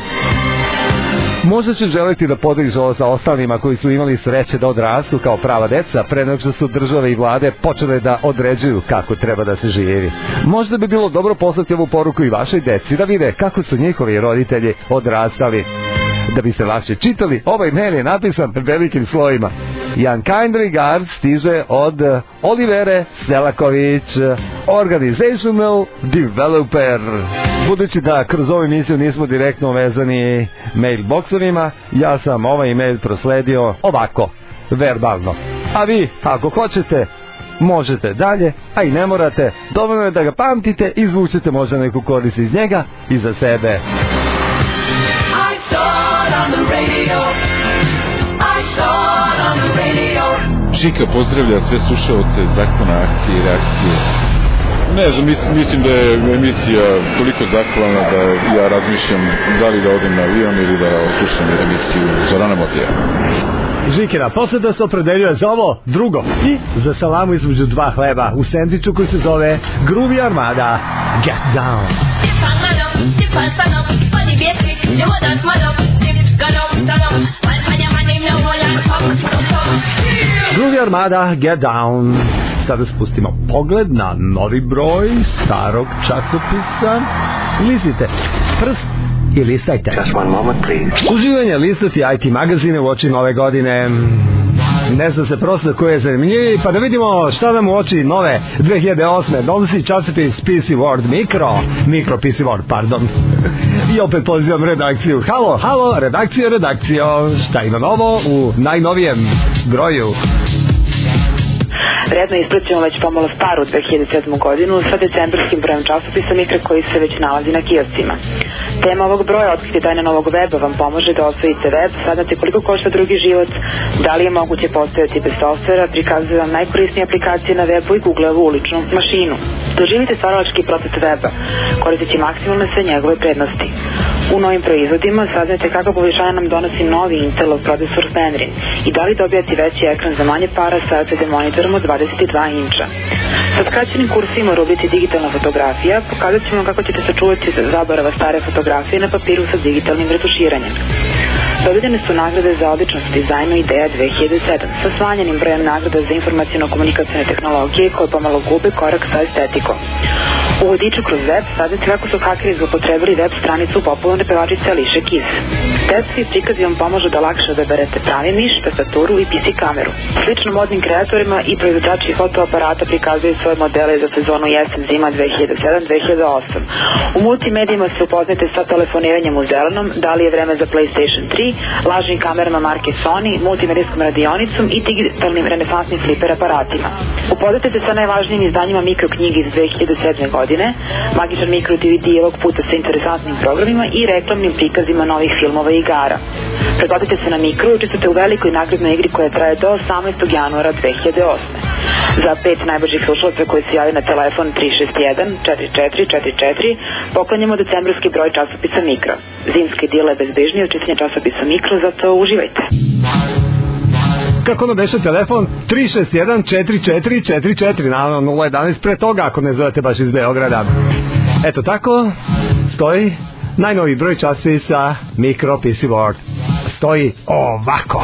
Možda ću želiti da podeliš ovo sa ostalima koji su imali sreće da odrastu kao prava deca pre nego što su države i vlade počele da određuju kako treba da se živi. Možda bi bilo dobro poslati ovu poruku i vašoj deci da vide kako su njihovi roditelji odrastali. Da biste lakše čitali, ovaj mail je napisan velikim slojima. Unkind regards stiže od Olivere Selaković, Organizational Developer. Budući da kroz ovu emisiju nismo direktno vezani mailboxovima, ja sam ovaj mail prosledio ovako, verbalno. A vi, ako hoćete, možete dalje, a i ne morate. Dovoljno je da ga pamtite i izvučete možda neku korist iz njega i za sebe. Čika pozdravlja sve slušaoce Zakona akcije i reakcije. Ne znam, mislim, mislim da je emisija toliko zahvalna da ja razmišljam da li da odem na avion ili da slušam emisiju Zorana Motija. Žikina, posle da se opredeljuje za ovo drugo i za salamu između dva hleba u sendviču koji se zove Groovy Armada. Get down. Groovy Armada, Get Down. Sada spustimo pogled na novi broj starog časopisa. Listite prst i listajte. Uživanje listati I T magazine u oči nove godine. Ne zna se prosto koje je zanimljiviji, pa da vidimo šta nam u oči nove dve hiljade osme donosi časopis P C World Mikro, Mikro P C World, pardon. I opet pozivam redakciju. Halo, halo, redakcijo, redakcijo, šta ima novo u najnovijem broju? Redno ispraćujemo već pomalo staru dve hiljade sedmu godinu sa decembarskim brojem časopisa Mikra koji se već nalazi na kioscima. Tema ovog broja otkriti tajne novog weba vam pomože da osvojite web, saznate koliko košta drugi život, da li je moguće postojati bez softvera, prikazuje vam najkorisnije aplikacije na webu i Googleovu uličnu mašinu. Doživite stvaralački proces weba, koristeći maksimalne sve njegove prednosti. U novim proizvodima saznate kako poboljšanje nam donosi novi Intelov procesor Snapdragon i da li dobijati veći ekran za manje para sa L C D monitorom od dvadeset dva inča. Sa skraćenim kursima u rubrici digitalna fotografija pokazat ćemo kako ćete sačuvati zaborava stare fotografije na papiru sa digitalnim retuširanjem. Dodeljene su nagrade za odličnost u dizajnu Ideja dve hiljade sedam sa smanjenim brojem nagrada za informaciono-komunikacione tehnologije koje pomalo gube korak sa estetikom. U vodiču kroz web saznate kako su hakeri zlopotrebili web stranicu popularne pevačice Ališe Keys. Tekstovi i prikazi vam pomažu da lakše odaberete pravi miš, tastaturu i P C kameru. Slično modnim kreatorima i proizvođači fotoaparata prikazuju svoje modele za sezonu jesen-zima dve hiljade sedam dve hiljade osam. U multimedijima se upoznate sa telefoniranjem u zelenom, da li je vreme za PlayStation tri, lažnim kamerama marke Sony, multimedijskom radionicom i digitalnim renesansnim fliper aparatima. Upoznate se sa najvažnijim izdanjima mikroknjige iz dve hiljade sedme godine, magičan mikro D V D ovog puta sa interesantnim programima i reklamnim prikazima novih filmova i igara. Pretplatite se na Mikro i učestvujete u velikoj nagradnoj igri koja traje do osamnaestog januara dve hiljade osme. Za pet najboljih slušalaca koji se javi na telefon tri šest jedan četiri četiri četiri četiri poklanjamo decembarski broj časopisa Mikro. Zimske dile bezbežnije od čitanja časopisa Mikro, zato uživajte. Kako ono beše telefon? tri šest jedan četiri četiri četiri četiri, naravno nula jedanaest pre toga ako ne zovete baš iz Beograda. Eto tako stoji najnoviji broj časopisa Mikro P C World. Stoji ovako.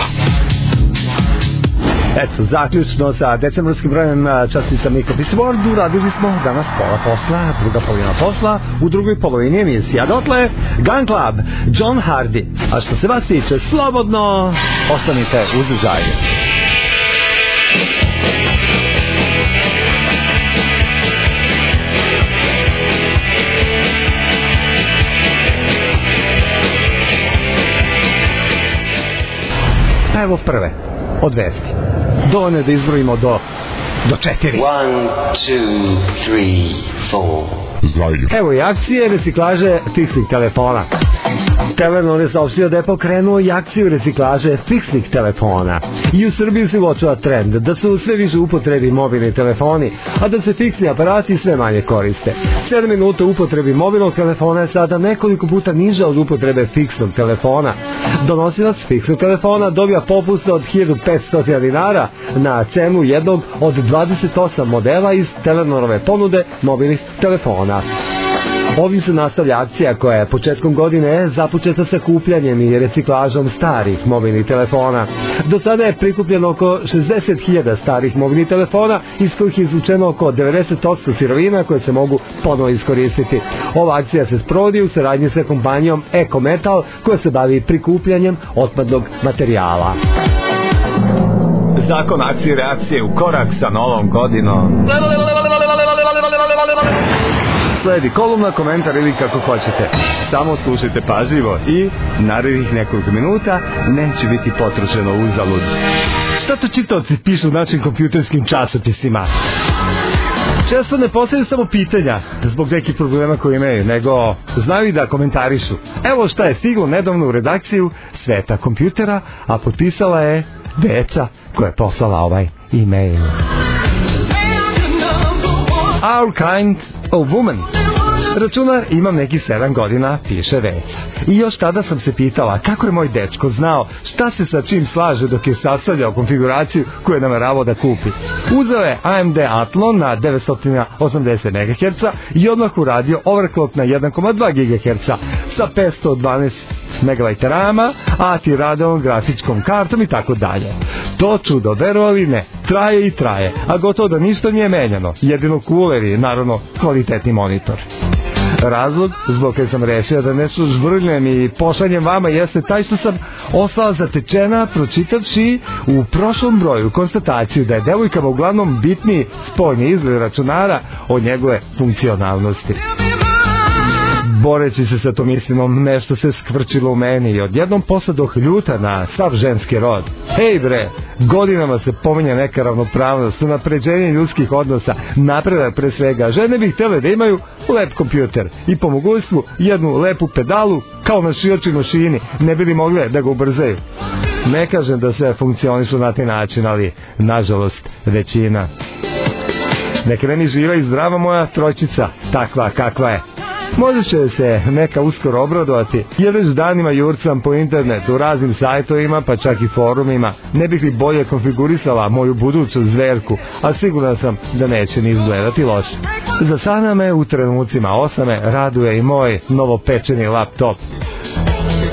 Eto, zaključno sa decembarskim brojem časopisa Mikro P C World uradili smo danas pola posla, druga polovina posla, u drugoj polovini emisija. Dotle, Gun Club, John Hardy. A što se vas tiče, slobodno ostanite uzdržajni. Evo prve, od vesti. Dovoljno je da izbrojimo do, do četiri. One, two, three, four. Evo i akcije reciklaže fiksnih telefona. Telenor je saopštio da je pokrenuo i akciju reciklaže fiksnih telefona. I u Srbiji se uočava trend da su sve više upotrebi mobilni telefoni, a da se fiksni aparati sve manje koriste. sedam minuta upotrebi mobilnog telefona je sada nekoliko puta niža od upotrebe fiksnog telefona. Donosilac fiksnog telefona dobija popust od hiljadu petsto dinara na cenu jednog od dvadeset osam modela iz Telenorove ponude mobilnih telefona. Ovim se nastavlja akcija koja je početkom godine započeta sa kupljanjem i reciklažom starih mobilnih telefona. Do sada je prikupljeno oko šezdeset hiljada starih mobilnih telefona, iz kojih je izvučeno oko devedeset posto sirovina koje se mogu ponovo iskoristiti. Ova akcija se sprovodi u saradnji sa kompanijom Eko Metal koja se bavi prikupljanjem otpadnog materijala. Zakon akcije i reakcije u korak sa novom godinom. Sledi kolumna, komentar ili kako hoćete. Samo slušajte pažljivo i narednih nekoliko minuta neće biti potrošeno uzalud. Šta to čitaoci pišu u našim kompjuterskim časopisima? Često ne postavljaju samo pitanja zbog nekih problema koje imaju, nego znaju i da komentarišu. Evo šta je stiglo nedavno u redakciju Sveta kompjutera, a potpisala je Veca koja je poslala ovaj e-mail. Our kind of woman. Računar imam nekih sedam godina, piše Veca. I još tada sam se pitala kako je moj dečko znao šta se sa čim slaže dok je sastavljao konfiguraciju koju je nameravao da kupi. Uzeo je A M D Athlon na devetsto osamdeset megaherca i odmah uradio overclock na jedan zarez dva gigaherca sa petsto dvanaest megabajta rama, A T Radeon grafičkom kartom i tako dalje. To čudo, verovali ne, traje i traje, a gotovo da ništa nije menjano, jedino kuler i naravno kvalitetni monitor. Razlog zbog koje sam rešio da nešto žvrljem i pošaljem vama jeste taj što sam ostala zatečena pročitavši u prošlom broju konstataciju da je devojkama uglavnom bitniji spoljni izgled računara od njegove funkcionalnosti. Boreći se sa tom istinom, nešto se skvrčilo u meni i odjednom posadoh ljuta na sav ženski rod. Hej bre, godinama se pominja neka ravnopravnost, unapređenje ljudskih odnosa, napredak pre svega. Žene bi htjele da imaju lep kompjuter i po mogućstvu jednu lepu pedalu kao na šijačoj mašini, ne bi li mogle da ga ubrzaju. Ne kažem da sve funkcionišu na taj način, ali nažalost većina. Neka meni živa i zdrava moja trojčica, takva kakva je. Možda će se neka uskoro obradovati, jer već danima jurcam po internetu, u raznim sajtovima, pa čak i forumima. Ne bih li bolje konfigurisala moju buduću zverku, a siguran sam da neće ni izgledati loše. Za sada me u trenucima osame raduje i moj novopečeni laptop.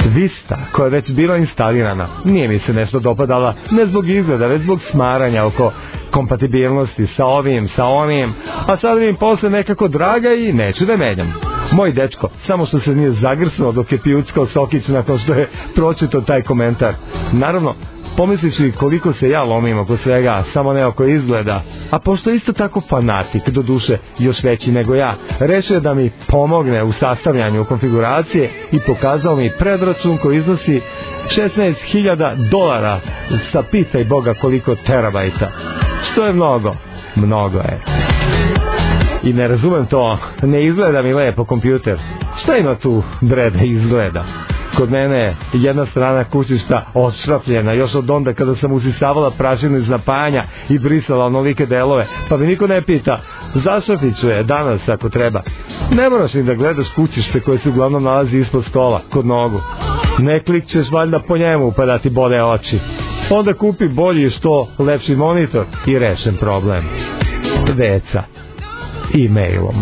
Vista, koja je već bila instalirana, nije mi se nešto dopadala, ne zbog izgleda, već zbog smaranja oko kompatibilnosti sa ovim, sa onim, a sad mi posle nekako draga i neću da menjam. Moj dečko, samo što se nije zagrsnuo dok je pijuckao sokić nakon što je pročitao taj komentar. Naravno, pomislići koliko se ja lomim oko svega, samo ne oko izgleda, a pošto je isto tako fanatik, do duše još veći nego ja, rešio je da mi pomogne u sastavljanju konfiguracije i pokazao mi predračun koji iznosi šesnaest hiljada dolara sa pitaj Boga koliko terabajta. Što je mnogo? Mnogo je. I ne razumem to, ne izgleda mi lepo kompjuter. Šta ima tu bre da izgleda? Kod mene je jedna strana kućišta odšrapljena još od onda kada sam usisavala prašinu iz napajanja i brisala onolike delove, pa mi niko ne pita, zašrapit ću je danas ako treba. Ne moraš ni da gledaš kućište koje se uglavnom nalazi ispod stola, kod nogu. Ne klikćeš valjda po njemu pa da ti bode oči. Onda kupi bolji što lepši monitor i rešen problem. Veca. E-mailom.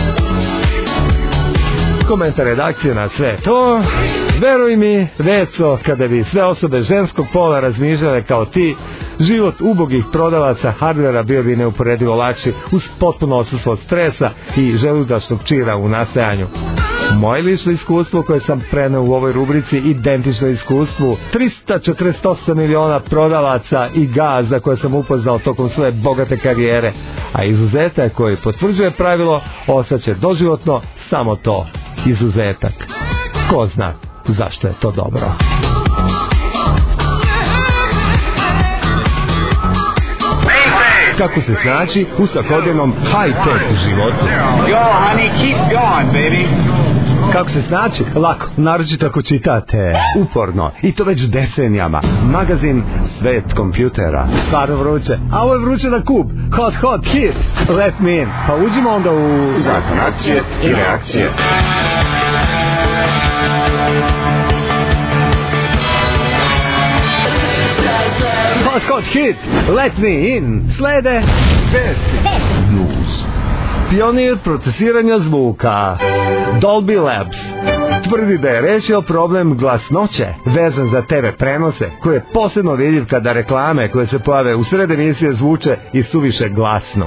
Komentar redakcije na sve to. Veruj mi, Veco, kada bi sve osobe ženskog pola razmišljale kao ti, život ubogih prodavaca hardvera bio bi neuporedivo lakši uz potpuno odsustvo stresa i želudačnog čira u nastajanju. Moje lično iskustvo koje sam preneo u ovoj rubrici identično iskustvu trista četrdeset osam miliona prodavaca i gazda koje sam upoznao tokom svoje bogate karijere, a izuzetak koji potvrđuje pravilo ostaće doživotno samo to, izuzetak. Ko zna zašto je to dobro. Kako se snaći u svakodnevnom high-tech životu? Kako se snaći? Lako, naročito ako čitate uporno, i to već decenijama, magazin Svet kompjutera. Stvarno vruće, a ovo je vruće na kub. Hot, hot, hit, let me in. Pa uđimo onda u zakon akcije i reakcije. Hot, hot, hit, let me in. Slede vesti. News. Pionir procesiranja zvuka Dolby Labs tvrdi da je rešio problem glasnoće vezan za te ve prenose, koji je posebno vidljiv kada reklame koje se pojave u sred emisije zvuče i suviše glasno.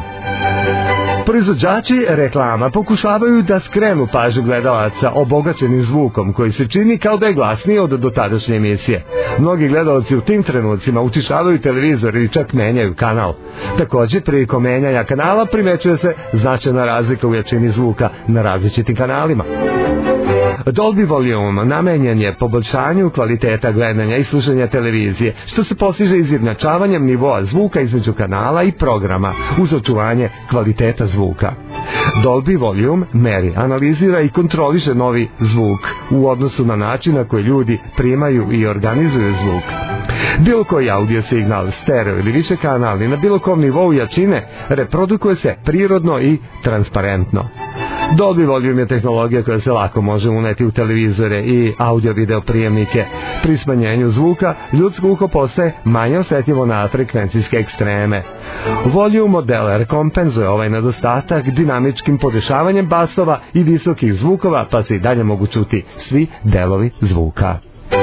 Proizvođači reklama pokušavaju da skrenu pažnju gledalaca obogaćenim zvukom koji se čini kao da je glasniji od dotadašnje emisije. Mnogi gledalci u tim trenucima utišavaju televizor ili čak menjaju kanal. Također, prilikom menjanja kanala primećuje se značajna razlika u jačini zvuka na različitim kanalima. Dolby Volume namenjen je poboljšanju kvaliteta gledanja i slušanja televizije, što se postiže izjednačavanjem nivoa zvuka između kanala i programa uz očuvanje kvaliteta zvuka. Dolby Volume meri, analizira i kontroliše novi zvuk u odnosu na način na koji ljudi primaju i organizuju zvuk. Bilo koji audio signal, stereo ili više kanalni na bilo kom nivou jačine reprodukuje se prirodno i transparentno. Dolby Volume je tehnologija koja se lako može uneti u televizore i audio-video prijemnike. Pri smanjenju zvuka, ljudsko uho postaje manje osjetljivo na frekvencijske ekstreme. Volume modeler kompenzuje ovaj nedostatak dinamičkim podešavanjem basova i visokih zvukova, pa se i dalje mogu čuti svi delovi zvuka.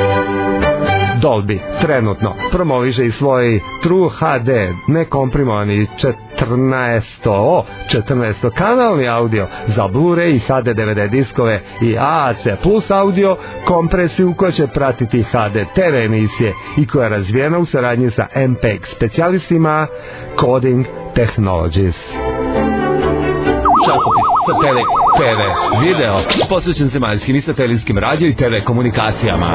Dolby trenutno promoviše i svoj True ha de nekomprimovani četrnaesto četrnaesto kanalni audio za Blu-ray i ha de de ve de diskove i A A C plus audio kompresiju koja će pratiti ha de te ve emisije i koja je razvijena u saradnji sa em pe e ge specijalistima Coding Technologies. Časopis Satelit te ve video posvećen zemaljskim i satelitskim radio i te ve komunikacijama.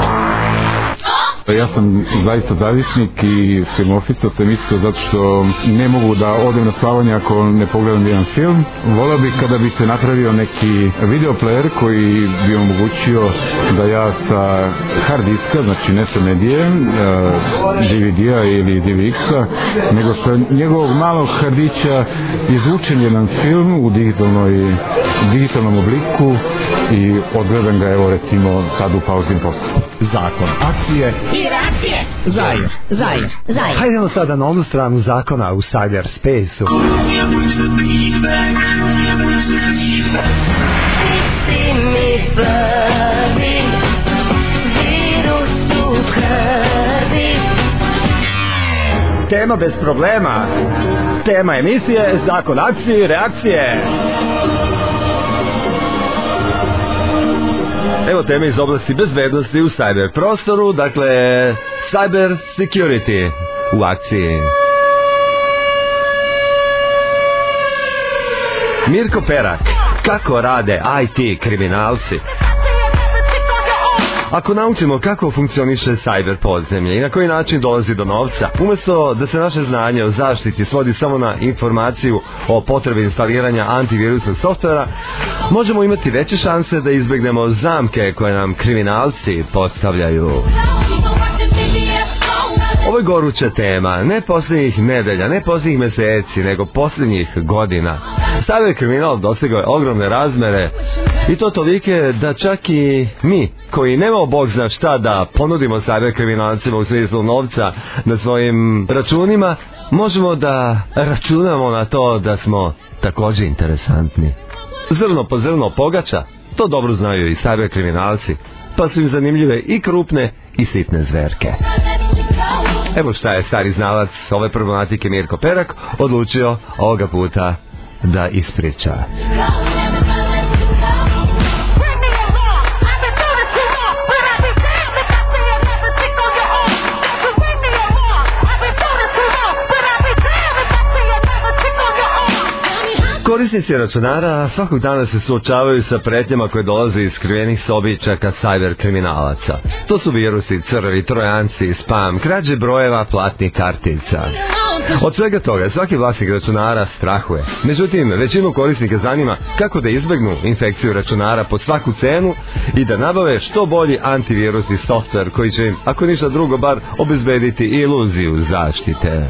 Ja sam zaista zavisnik i filmofista sam isto zato što ne mogu da odem na spavanje ako ne pogledam jedan film. Voleo bih kada bi se napravio neki video player koji bi omogućio da ja sa hard diska, znači ne sa medije, de ve de-a ili de ve iks-a, nego sa njegovog malog hardića izvučem jedan film u digitalnoj, digitalnom obliku i odgledam ga, evo recimo sad u pauzim poslu. Zakon akcije i reakcije. Zajer, Zajer, Zajer. Hajdemo sada na onu stranu zakona u cyberspace-u. tema bez problema. Tema emisije Zakon akcije i reakcije. Evo teme iz oblasti bezbednosti u cyber prostoru, dakle cyber security u akciji. Mirko Perak, kako rade I T kriminalci? Ako naučimo kako funkcioniše cyber podzemlje i na koji način dolazi do novca, umjesto da se naše znanje o zaštiti svodi samo na informaciju o potrebi instaliranja antivirusnog softvera, možemo imati veće šanse da izbjegnemo zamke koje nam kriminalci postavljaju. Ovo je goruća tema, ne posljednjih nedelja, ne posljednjih mjeseci, nego posljednjih godina. Cyber kriminal dostigao je ogromne razmere i to tolike da čak i mi, koji nemamo bog zna šta da ponudimo cyber kriminalcima u smislu novca na svojim računima, možemo da računamo na to da smo također interesantni. Zrno po zrno pogača, to dobro znaju i cyber kriminalci, pa su im zanimljive i krupne i sitne zverke. Evo šta je stari znalac ove problematike Mirko Perak odlučio ovoga puta da ispriča. Korisnici računara svakog dana se suočavaju sa pretnjama koje dolaze iz skrivenih sobičaka cyber kriminalaca. To su virusi, crvi, trojanci, spam, krađe brojeva, platnih kartica. Od svega toga svaki vlasnik računara strahuje. Međutim, većinu korisnika zanima kako da izbjegnu infekciju računara po svaku cenu i da nabave što bolji antivirusni softver koji će im, ako ništa drugo, bar obezbediti iluziju zaštite.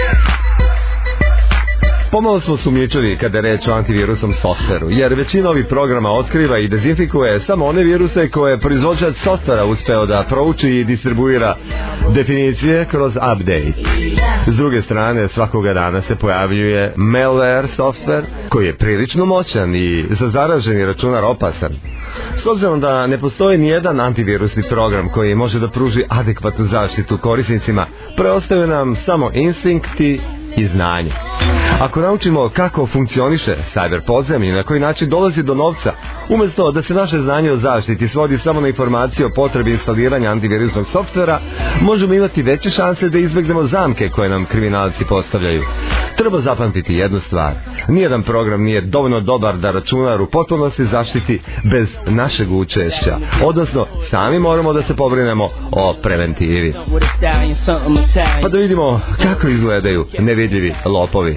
Pomalo smo sumnjičavi kada je reč o antivirusnom softveru, jer većina ovih programa otkriva i dezinfikuje samo one viruse koje proizvođač softvera uspeo da prouči i distribuira definicije kroz update. S druge strane, svakoga dana se pojavljuje malware softver koji je prilično moćan i za zaraženi računar opasan. S obzirom da ne postoji nijedan antivirusni program koji može da pruži adekvatnu zaštitu korisnicima, preostaju nam samo instinkti i znanje. Ako naučimo kako funkcioniše cyber podzemlje i na koji način dolazi do novca, umjesto da se naše znanje o zaštiti svodi samo na informacije o potrebi instaliranja antivirusnog softvera, možemo imati veće šanse da izbjegnemo zamke koje nam kriminalci postavljaju. Treba zapamtiti jednu stvar. Nijedan program nije dovoljno dobar da računar u potpunosti zaštiti bez našeg učešća. Odnosno, sami moramo da se pobrinemo o preventivi. Pa da vidimo kako izgledaju nevidljivi lopovi.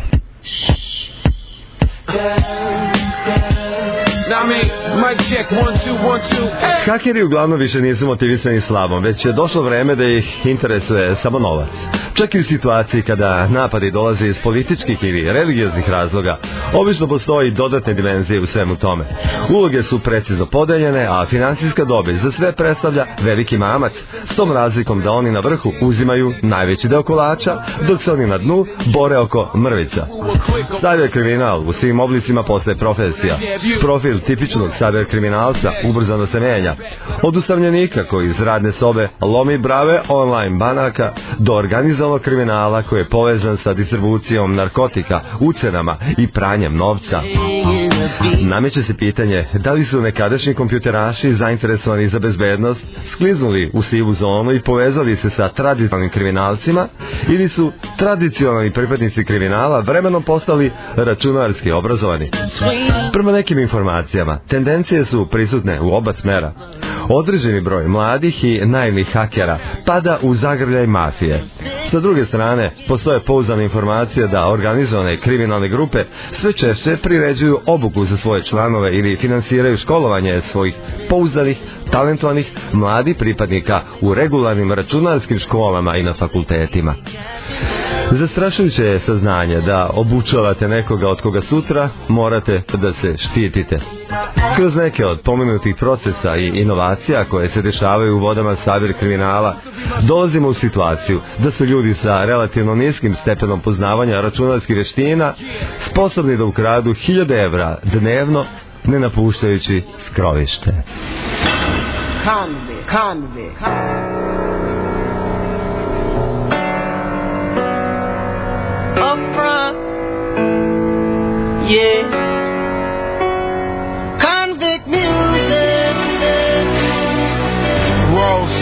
Hakeri uglavnom više nisu motivisani slavom, već je došlo vreme da ih interesuje samo novac. Čak i u situaciji kada napadi dolaze iz političkih ili religioznih razloga, obično postoji dodatne dimenzije u svemu tome. Uloge su precizno podeljene, a finansijska dobit za sve predstavlja veliki mamac, s tom razlikom da oni na vrhu uzimaju najveći deo kolača, dok se oni na dnu bore oko mrvica. Cyber kriminal u svim oblicima postaje profesija. Profil tipičnog cyber kriminalca ubrzano se menja. Od usamljenika koji iz radne sobe lomi brave online banaka do organizovanog kriminala koji je povezan sa distribucijom narkotika, ucenama i pranjem novca. Nameće se pitanje da li su nekadašnji kompjuteraši zainteresovani za bezbednost skliznuli u sivu zonu i povezali se sa tradicionalnim kriminalcima ili su tradicionalni pripadnici kriminala vremenom postali računarski obrazovani. Prema nekim informacijama, tendencije su prisutne u oba smera. Određeni broj mladih i naivnih hakera pada u zagrljaj mafije. Sa druge strane, postoje pouzdane informacije da organizovane kriminalne grupe sve češće priređuju obuku za svoje članove ili finansiraju školovanje svojih pouzdanih, talentovanih mladih pripadnika u regularnim računarskim školama i na fakultetima. Zastrašujuće je saznanje da obučavate nekoga od koga sutra morate da se štitite. Kroz neke od pomenutih procesa i inovacija koje se dešavaju u vodama cyber kriminala, dolazimo u situaciju da su ljudi sa relativno niskim stepenom poznavanja računarskih veština sposobni da ukradu hiljade evra dnevno, ne napuštajući skrovište. Convict, convict, convict. up front. Yeah. Convict music. Ross.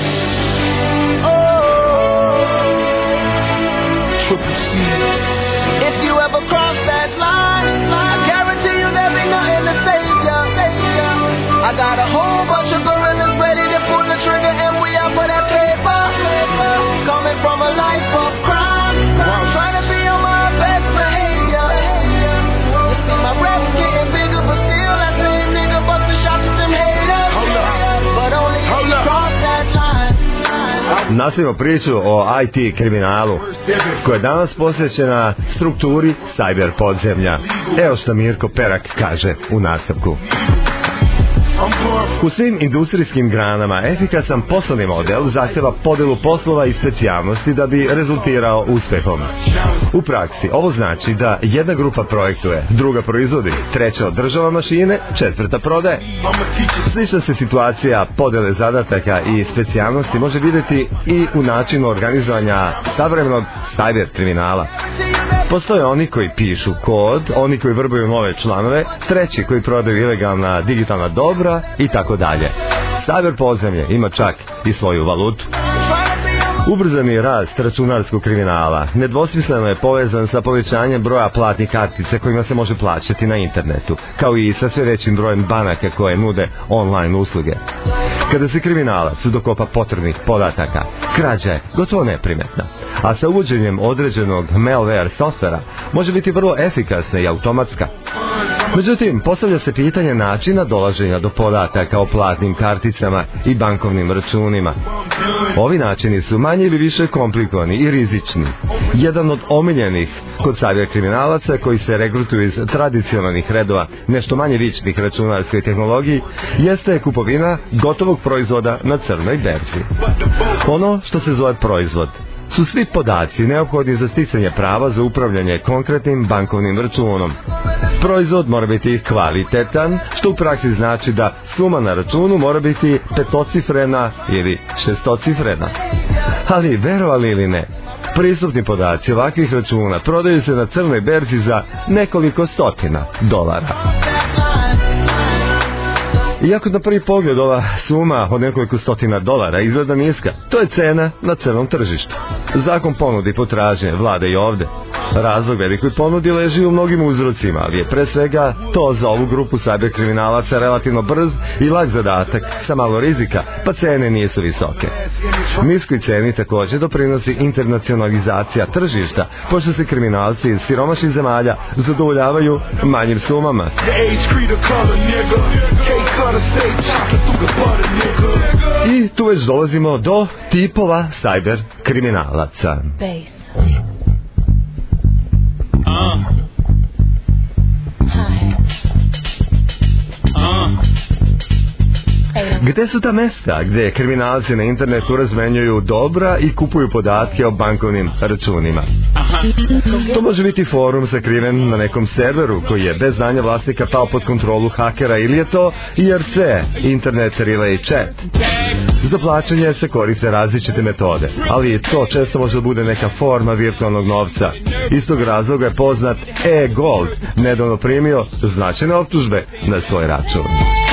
Oh. Triple C. If you ever cross that line, I guarantee you there'll be nothing to save ya. I got a whole bunch of gorillas ready to pull the trigger, and we out for that paper. Coming from a life of crime, trying to be on my best behavior. You see my rap's getting bigger, but still that same nigga bustin' shots at them haters. But only if you cross that line. Nastavimo priču o I T kriminalu koja je danas posvećena strukturi cyber podzemlja. Evo što Mirko Perak kaže u nastavku. U svim industrijskim granama efikasan poslovni model zahtjeva podelu poslova i specijalnosti da bi rezultirao uspehom. U praksi ovo znači da jedna grupa projektuje, druga proizvodi, treća održava mašine, četvrta prodaje. Slična se situacija podele zadataka i specijalnosti može vidjeti i u načinu organizovanja savremenog cyber kriminala. Postoje oni koji pišu kod, oni koji vrbuju nove članove, treći koji prodaju ilegalna digitalna dobra i tako dalje. Cyber podzemlje ima čak i svoju valutu. Ubrzani rast računarskog kriminala nedvosmisleno je povezan sa povećanjem broja platnih kartica kojima se može plaćati na internetu, kao i sa sve većim brojem banaka koje nude online usluge. Kada se kriminalac dokopa potrebnih podataka, krađa je gotovo neprimetna, a sa uvođenjem određenog malware softvera može biti vrlo efikasna i automatska. Međutim, postavlja se pitanje načina dolaženja do podataka o platnim karticama i bankovnim računima. Ovi načini su manje ili više komplikovani i rizični. Jedan od omiljenih kod cyber kriminalaca koji se regrutuju iz tradicionalnih redova nešto manje vičnih računarskoj tehnologiji jeste kupovina gotovog proizvoda na crnoj berzi. Ono što se zove proizvod su svi podaci neophodni za sticanje prava za upravljanje konkretnim bankovnim računom. Proizvod mora biti kvalitetan, što u praksi znači da suma na računu mora biti petocifrena ili šestocifrena. Ali, verovali ili ne, pristupni podaci ovakvih računa prodaju se na crnoj berzi za nekoliko stotina dolara. Iako na prvi pogled ova suma od nekoliko stotina dolara izgleda niska, to je cena na crnom tržištu. Zakon ponude i potražnje vlada i ovde. Razlog velikoj ponudi leži u mnogim uzrocima, ali je pre svega to za ovu grupu cyber kriminalaca relativno brz i lak zadatak sa malo rizika, pa cene nisu visoke. Niskoj ceni također doprinosi internacionalizacija tržišta, pošto se kriminalci iz siromašnih zemalja zadovoljavaju manjim sumama. I tu već dolazimo do tipova cyber kriminalaca. Gde su ta mesta gde kriminalci na internetu razmenjuju dobra i kupuju podatke o bankovnim računima? To može biti forum sakriven na nekom serveru koji je bez znanja vlasnika pao pod kontrolu hakera, ili je to I R C, Internet Relay Chat. Za plaćanje se koriste različite metode, ali to često može bude neka forma virtualnog novca. Iz tog razloga je poznat E-Gold nedavno primio značajne optužbe na svoj račun.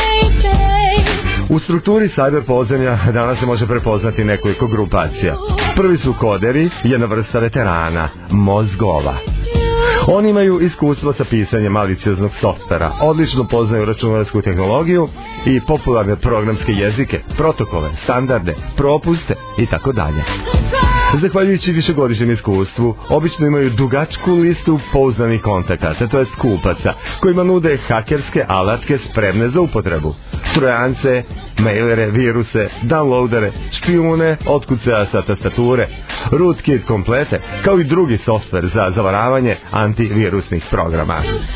U strukturi cyber podzemlja danas se može prepoznati nekoliko grupacija. Prvi su koderi, jedna vrsta veterana, mozgova. Oni imaju iskustvo sa pisanjem malicioznog softvera, odlično poznaju računarsku tehnologiju i popularne programske jezike, protokole, standarde, propuste i tako dalje. Zahvaljujući višegodišnjem iskustvu, obično imaju dugačku listu pouzdanih kontakata, to jest kupaca, kojima nude hakerske alatke spremne za upotrebu. Trojance, mailere, viruse, downloadere, špijune, otkucaja sa tastature, rootkit komplete, kao i drugi softver za zavaravanje antivirusnih programa.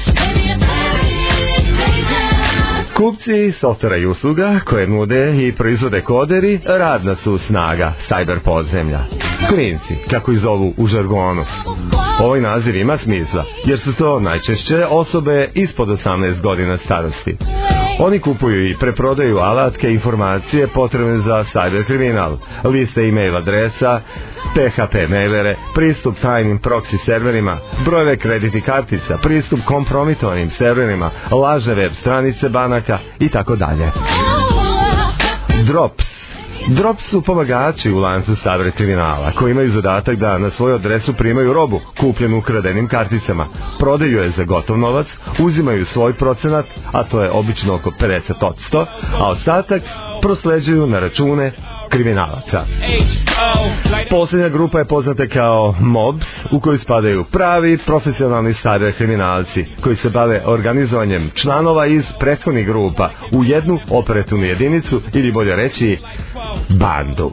Kupci softvera i usluga koje nude i proizvode koderi radna su snaga cyber podzemlja. Klinci, kako ih zovu u žargonu. Ovaj naziv ima smisla, jer su to najčešće osobe ispod osamnaest godina starosti. Oni kupuju i preprodaju alatke i informacije potrebne za cyber kriminal, liste e-mail adresa, P H P mailere, pristup tajnim proxy serverima, brojeve kreditnih kartica, pristup kompromitovanim serverima, lažne web stranice banaka i tako dalje. Drops. Drops su pomagači u lancu cyber kriminala koji imaju zadatak da na svoju adresu primaju robu kupljenu ukradenim karticama, prodaju je za gotov novac, uzimaju svoj procenat, a to je obično oko pedeset posto, a ostatak prosleđuju na račune kriminalaca. Posljednja grupa je poznata kao mobs, u kojoj spadaju pravi profesionalni cyber kriminalci koji se bave organizovanjem članova iz prethodnih grupa u jednu operativnu jedinicu ili bolje reći bandu.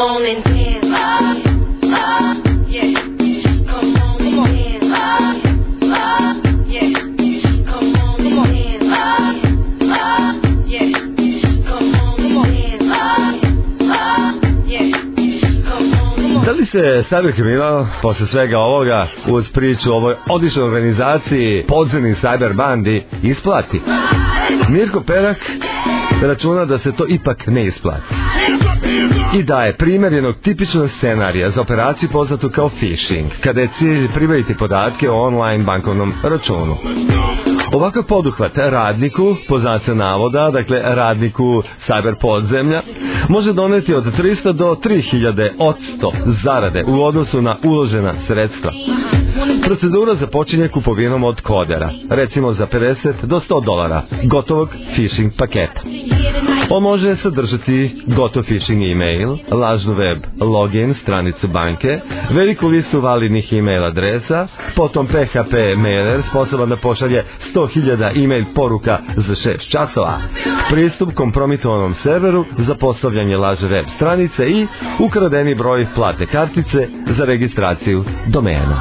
Da li se cyber kriminal posle svega ovoga uz priču o ovoj odličnoj organizaciji podzemnih cyber bandi isplati? Mirko Perak računa da se to ipak ne isplati i daje primjer jednog tipičnog scenarija za operaciju poznatu kao phishing, kada je cilj pribaviti podatke o online bankovnom računu. Ovakav poduhvat radniku, po znaku navoda, dakle radniku cyber podzemlja, može doneti od trista do tri hiljade odsto zarade u odnosu na uložena sredstva. Procedura započinje kupovinom od kodera, recimo za pedeset do sto dolara, gotovog phishing paketa. On može sadržati gotov phishing e-mail, lažnu web login, stranicu banke, veliku listu validnih e-mail adresa, potom P H P mailer sposoban da pošalje sto hiljada e-mail poruka za šest časova, pristup kompromitovanom serveru za postavljanje lažne web stranice i ukradeni broj platne kartice za registraciju domena.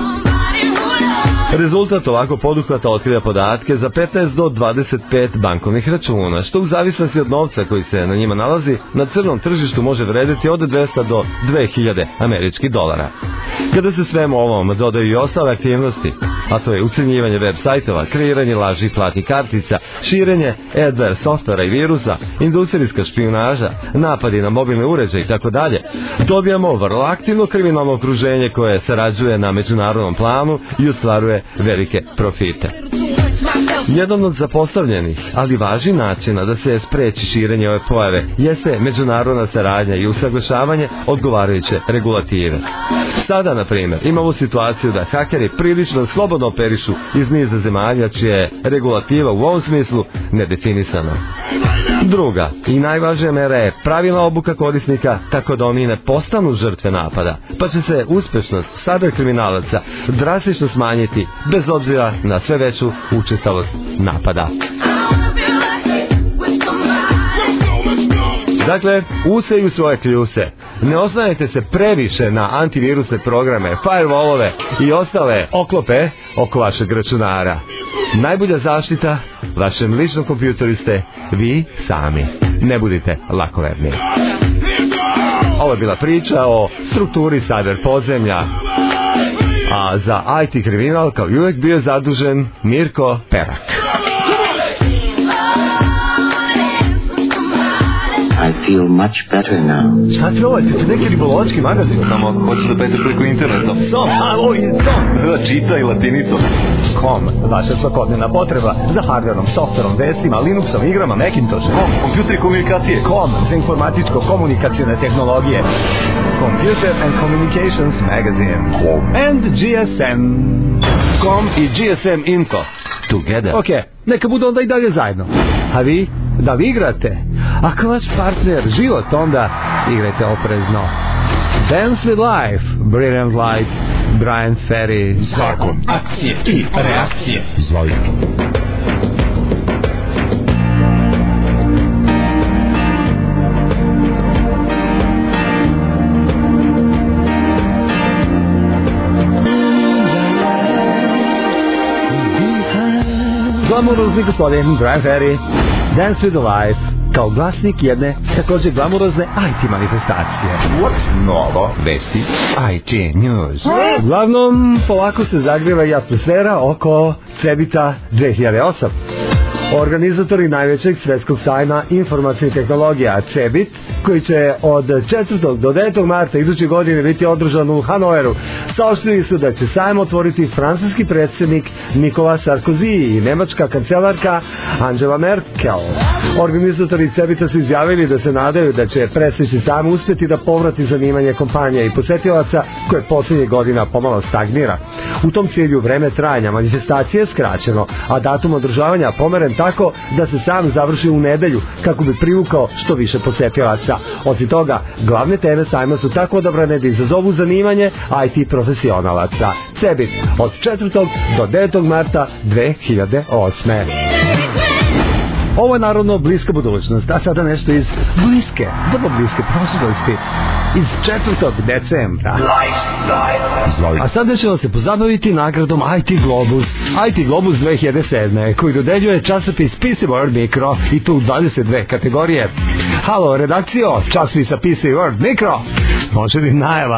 Rezultat ovako poduhvata otkriva podatke za petnaest do dvadeset pet bankovnih računa, što u zavisnosti od novca koji se na njima nalazi na crnom tržištu može vrediti od dvesta do dve hiljade američkih dolara. Kada se svemu ovom dodaju i ostale aktivnosti, a to je ucenjivanje web sajtova, kreiranje lažnih platnih kartica, širenje adware softvera i virusa, industrijska špijunaža, napadi na mobilne uređaje i tako dalje, dobijamo vrlo aktivno kriminalno okruženje koje sarađuje na međunarodnom planu i ostvaruje velike profite. Jedan od zapostavljenih, ali važni načina da se spreči širenje ove pojave jeste međunarodna saradnja i usaglašavanje odgovarajuće regulative. Sada, na primjer, imamo situaciju da hakeri prilično slobodno operišu iz niza zemalja čija je regulativa u ovom smislu nedefinisana. Druga i najvažnija mera je pravilna obuka korisnika tako da oni ne postanu žrtve napada, pa će se uspešnost cyber kriminalaca drastično smanjiti bez obzira na sve veću učestalost napada. Dakle, useju svoje kljuse. Ne oslanjajte se previše na antivirusne programe, firewallove i ostale oklope oko vašeg računara. Najbolja zaštita vašem ličnom kompjuteru ste vi sami. Ne budite lakoverni. Ovo je bila priča o strukturi cyber podzemlja. A za I T kriminal kao i uvek bio zadužen Mirko Perak. I feel much better now. Šta ti ovo? Ti neki ribolovački magazin? Samo ako hoćeš da pečeš preko interneta. Com, a oj, com. Da, čitaj latinicom. Com, vaša svakodnevna potreba za hardverom, softverom, vestima, Linuxom, igrama, Macintosh. Com, kompjuter i komunikacije. Com, za informatičko-komunikacijne tehnologije. Computer and Communications Magazine. Com. And G S M. Com i G S M Info. Together. Ok, neka budu onda i dalje zajedno. A vi? Da vi igrate? Ako vaš partner život, onda igrajte oprezno. Dance with Life, Brilliant Light, Brian Ferry. Zakon akcije i reakcije. Zvolite. Glamurozni gospodin Brian Ferry, Dance with the Life, kao glasnik jedne također glamurozne I T manifestacije. What's novo? Vesti I T News. Uglavnom, polako se zagrijeva i atmosfera oko Cebita dve hiljade osam. Organizatori najvećeg svetskog sajma informacijnih tehnologija Cebit, koji će od četvrtog do devetog marta iduće godine biti održan u Hanoveru, saopštili su da će sajam otvoriti francuski predsjednik Nikola Sarkozy i nemačka kancelarka Angela Merkel. Organizatori Cebita su izjavili da se nadaju da će predstojeći sajam uspjeti da povrati zanimanje kompanija i posjetilaca koje posljednjih godina pomalo stagnira. U tom cilju vreme trajanja manifestacije je skraćeno, a datum održavanja pomeren tako da se sam završi u nedelju kako bi privukao što više posjetilaca. Osim toga, glavne teme sajma su tako odabrane da izazovu zanimanje I T profesionalaca. Cebit od četvrtog do devetog marta dve hiljade osme. Ovo je naravno bliska budućnost, a sada nešto iz bliske, vrlo bliske prošlosti, iz četvrtog decembra. A sada ćemo se pozabaviti nagradom I T Globus. I T Globus dve hiljade sedme, koji dodeljuje časopis P C World Micro i tu u dvadeset dve kategorije. Halo, redakcijo, časopisa P C World Micro, može li najava?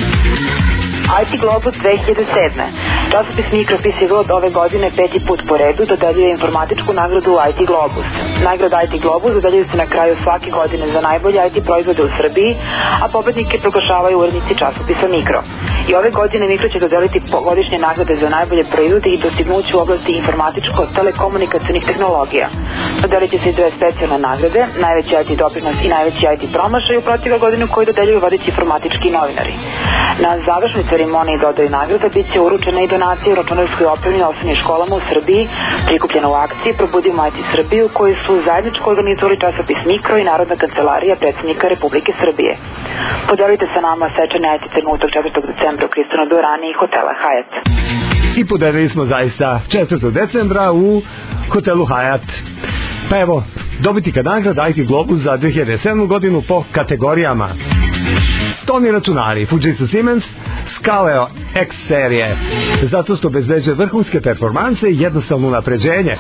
I T Globus dve hiljade sedme. Časopis Micro P C World ove godine peti put po redu dodeljuje informatičku nagradu I T Globus. Nagrada I T Globus dodeljuju se na kraju svake godine za najbolje I T proizvode u Srbiji, a pobednike proglašavaju urednici časopisa Micro. I ove godine Micro će dodeliti godišnje nagrade za najbolje proizvode i dostignuće u oblasti informatičko-telekomunikacionih tehnologija. Dodelit će se i dve specijalne nagrade, najveći I T doprinos i najveći I T promašaj u protekle godinu koji dodeljuju vodeći informatički novinari. Na završnoj ceremoniji dodaju nagrada bit će uručena i donacije u računarskoj opremi na osnovnim školama u Srbiji, prikupljena u akciji Probudimo I T Srbiju, koju su zajedničko organizovali časopis Mikro i Narodna kancelarija predsjednika Republike Srbije. Podelite sa nama svečani I T trenutak četvrtog decembra u Kristonu dvorani i hotela Hyatt. I podelili smo zaista četvrtog decembra u hotelu Hyatt. Pa evo, dobitnika nagrada I T Globus za dve hiljade sedmu godinu po kategorijama: Toni računari Fujitsu Siemens Scaleo X serije, zato što obezbeđuje vrhunske performanse i jednostavno napređenje.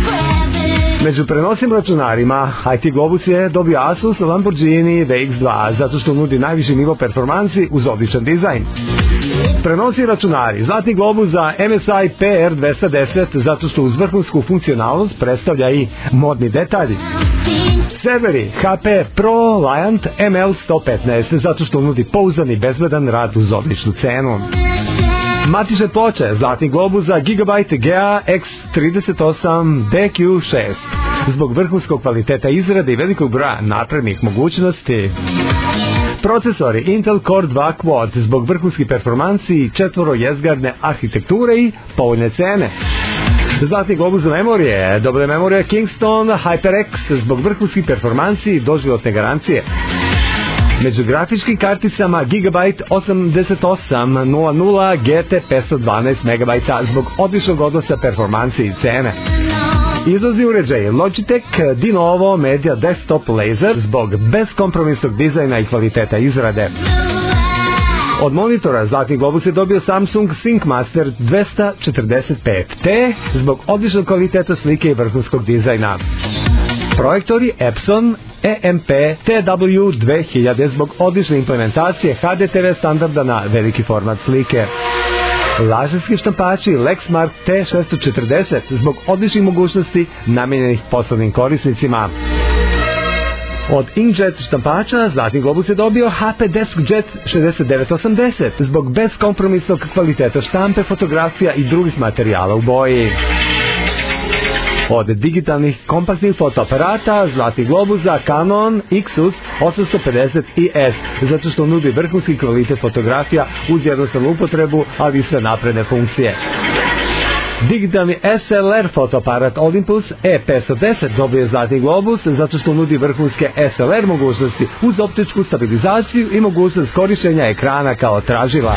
Među prenosim računarima I T Globus je dobio Asus Lamborghini V X dva, zato što nudi najviši nivo performansi uz odličan dizajn. Prenosi računari Zlatni globus za M S I P R dvesta deset, zato što uz vrhunsku funkcionalnost predstavlja i modni detalj. Serveri H P Pro Liant M L sto petnaest, zato što nudi pouzdan i bezbedan rad uz odličnu cenu. Matične ploče Zlatni globus za Gigabyte G A X trideset osam D Q šest, zbog vrhunskog kvaliteta izrade i velikog broja naprednih mogućnosti. Procesori Intel Core dva Quad, zbog vrhunskih performansi i četvorojezgarne arhitekture i povoljne cene. Zlatni globus za memorije, dobre memorije Kingston HyperX, zbog vrhunskih performansi i doživotne garancije. Među grafičkim karticama Gigabyte osamdeset osam nula nula G T petsto dvanaest megabajta, zbog odličnog odnosa performansi i cene. Izlazi uređaj Logitech Dinovo Media Desktop Laser, zbog beskompromisnog dizajna i kvaliteta izrade. Od monitora Zlatni globus je dobio Samsung ThinkMaster dvesta četrdeset pet T, zbog odličnog kvaliteta slike i vrhunskog dizajna. Projektori Epson E M P T W dve hiljade, zbog odlične implementacije H D T V standarda na veliki format slike. Laserski štampači Lexmark T šesto četrdeset, zbog odličnih mogućnosti namijenjenih poslovnim korisnicima. Od inkjet štampača Zlatni globus je dobio H P DeskJet šezdeset devet osamdeset, zbog beskompromisnog kvaliteta štampe, fotografija i drugih materijala u boji. Od digitalnih kompaktnih fotoaparata Zlatni globus za Canon Xus osamsto pedeset I S, zato što nudi vrhunski kvalitet fotografija uz jednostavnu upotrebu, ali i sve napredne funkcije. Digitalni S L R fotoaparat Olympus E petsto deset dobije Zlatni globus zato što nudi vrhunske S L R mogućnosti uz optičku stabilizaciju i mogućnost korištenja ekrana kao tražila.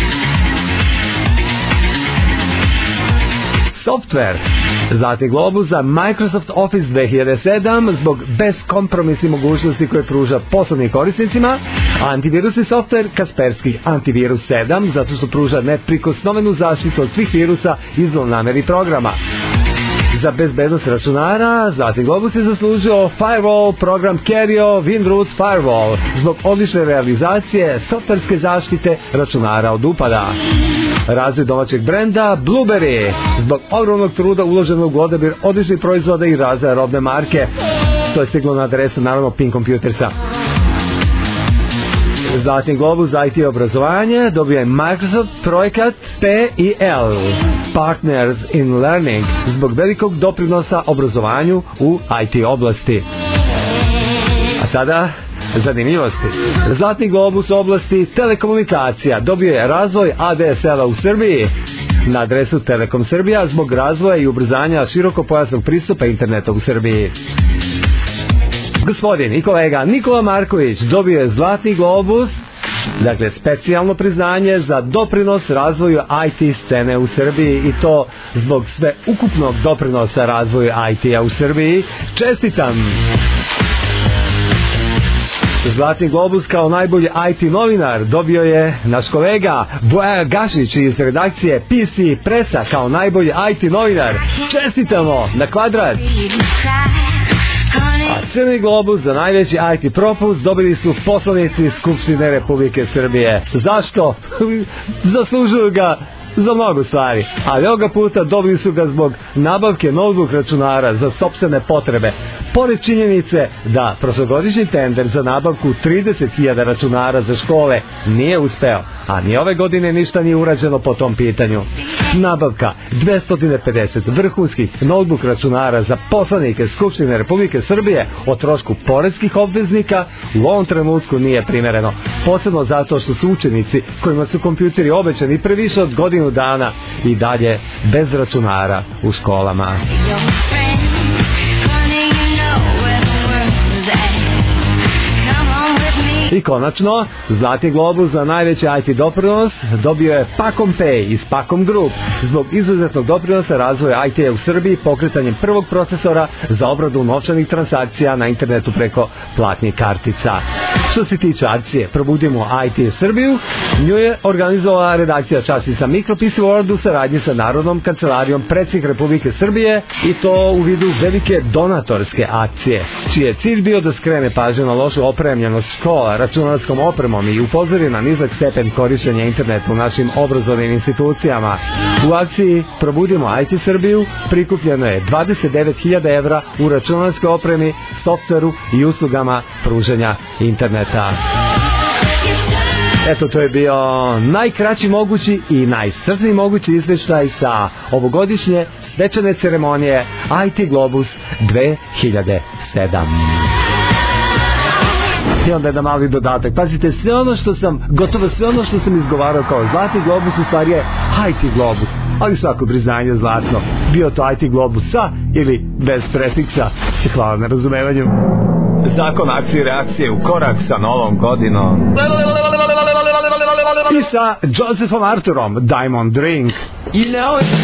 Software Zlatni globus za Microsoft Office dve hiljade sedam, zbog beskompromisnih mogućnosti koje pruža poslovnim korisnicima. Antivirusni software Kaspersky Antivirus sedam, zato što pruža neprikosnovenu zaštitu od svih virusa i zlonamernih programa. za bezbednost računara. Zlatni globus je zaslužio Firewall program Kerio Windroots Firewall zbog odlične realizacije softverske zaštite računara od upada. Razvoj domaćeg brenda Blueberry zbog ogromnog truda uloženog u odabir odličnih proizvoda i razvoja robne marke. To je stiglo na adresu naravno Pink Computersa. Zlatni globus za I T obrazovanje dobio je Microsoft projekat P I L Partners in Learning zbog velikog doprinosa obrazovanju u I T oblasti. A sada zanimljivosti. Zlatni globus u oblasti telekomunikacija dobio je razvoj A D S L-a u Srbiji na adresu Telekom Srbija zbog razvoja i ubrzanja širokopojasnog pristupa interneta u Srbiji. Gospodin i kolega Nikola Marković dobio je Zlatni globus, dakle specijalno priznanje za doprinos razvoju I T scene u Srbiji i to zbog sve ukupnog doprinosa razvoju I T-a u Srbiji. Čestitam! Zlatni globus kao najbolji I T novinar dobio je naš kolega Boja Gašić iz redakcije P C Presa kao najbolji I T novinar. Čestitamo na kvadrat! A crni globus za najveći I T propust dobili su poslanici Skupštine Republike Srbije. Zašto? Zaslužuju ga za mnogo stvari, ali ovoga puta dobili su ga zbog nabavke notebook računara za sopstvene potrebe. Pored činjenice da prošlogodišnji tender za nabavku trideset hiljada računara za škole nije uspeo, a ni ove godine ništa nije urađeno po tom pitanju. Nabavka dvesta pedeset vrhunskih notebook računara za poslanike Skupštine Republike Srbije o trošku poreskih obveznika u ovom trenutku nije primereno. Posebno zato što su učenici kojima su kompjuteri obećani pre više od godinu dana i dalje bez računara u školama. I konačno, Zlatni globus za najveći I T doprinos dobio je Pacom Pay iz Pacom Group zbog izuzetnog doprinosa razvoja I T-a u Srbiji pokretanjem prvog procesora za obradu novčanih transakcija na internetu preko platnih kartica. Što se tiče akcije Probudimo I T Srbiju, nju je organizovala redakcija časnica Micropiece World u saradnji sa Narodnom kancelarijom predsjednik Republike Srbije i to u vidu velike donatorske akcije, čiji je cilj bio da skrene pažnju na lošu opremljenost škola računarskom opremom i upozori na nizak stepen korišćenja interneta u našim obrazovnim institucijama. U akciji Probudimo I T Srbiju prikupljeno je dvadeset devet hiljada evra u računarskoj opremi, softveru i uslugama pružanja interneta. Eto, to je bio najkraći mogući i najiscrpniji mogući izveštaj sa ovogodišnje svečane ceremonije I T Globus dve hiljade sedam. I onda jedan mali dodatak. Pazite, sve ono što sam, gotovo sve ono što sam izgovarao kao Zlatni globus u stvari je I T globus. Ali svako priznanje je zlatno. Bio to I T globus sa ili bez prefiksa. Hvala na razumevanju. Zakon akcije i reakcije u korak sa novom godinom. I sa Josephom Arturom, Diamond Drink. You know it.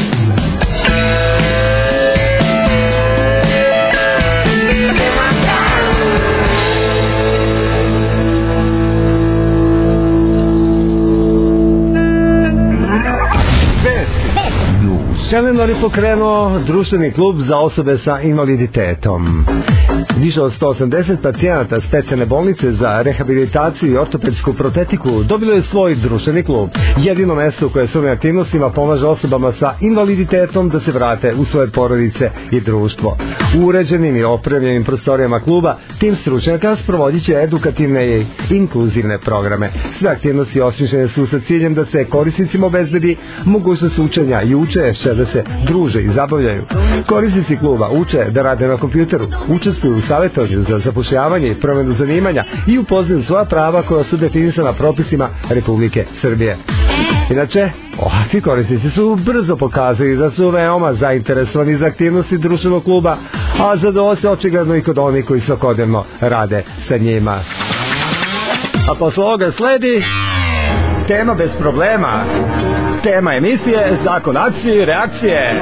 Seminari pokrenuo društveni klub za osobe sa invaliditetom. Više od sto osamdeset pacijenata specijalne bolnice za rehabilitaciju i ortopedsku protetiku dobilo je svoj društveni klub. Jedino mesto koje svojim aktivnostima pomaže osobama sa invaliditetom da se vrate u svoje porodice i društvo. U uređenim i opremljenim prostorijama kluba tim stručnjaka sprovodit će edukativne i inkluzivne programe. Sve aktivnosti osmišljene su sa ciljem da se korisnicima obezbedi mogućnost učenja i učešća, da se druže i zabavljaju. Korisnici kluba uče da rade na kompjuteru, učestvuju u savjetovanju za zapošljavanje i promjenu zanimanja i upoznaju svoja prava koja su definisana propisima Republike Srbije. Inače, ovakvi korisnici su brzo pokazali da su veoma zainteresovani za aktivnosti društvenog kluba, a zadovoljstvo se očigledno i kod onih koji svakodnevno rade sa njima. A posle ovoga sledi tema bez problema. Tema emisije Zakon akcije i reakcije.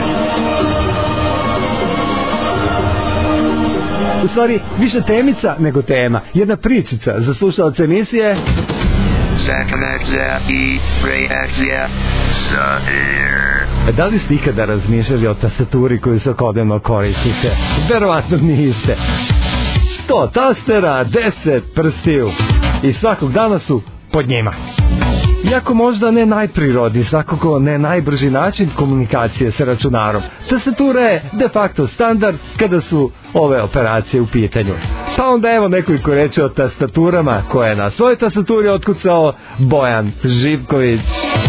U stvari, više temica nego tema. Jedna pričica za slušalce emisije Zakonakza i reakcija Zair. Da li ste ikada razmišljali o tastaturi koju svakodnevno koristite? Verovatno niste. Sto tastera, deset prstiju i svakog dana su pod njima. Iako možda ne najprirodniji, svakako ne najbrži način komunikacije sa računarom, tastatura je de facto standard kada su ove operacije u pitanju. Pa onda evo nekoliko reći o tastaturama koje je na svojoj tastaturi otkucao Bojan Živković.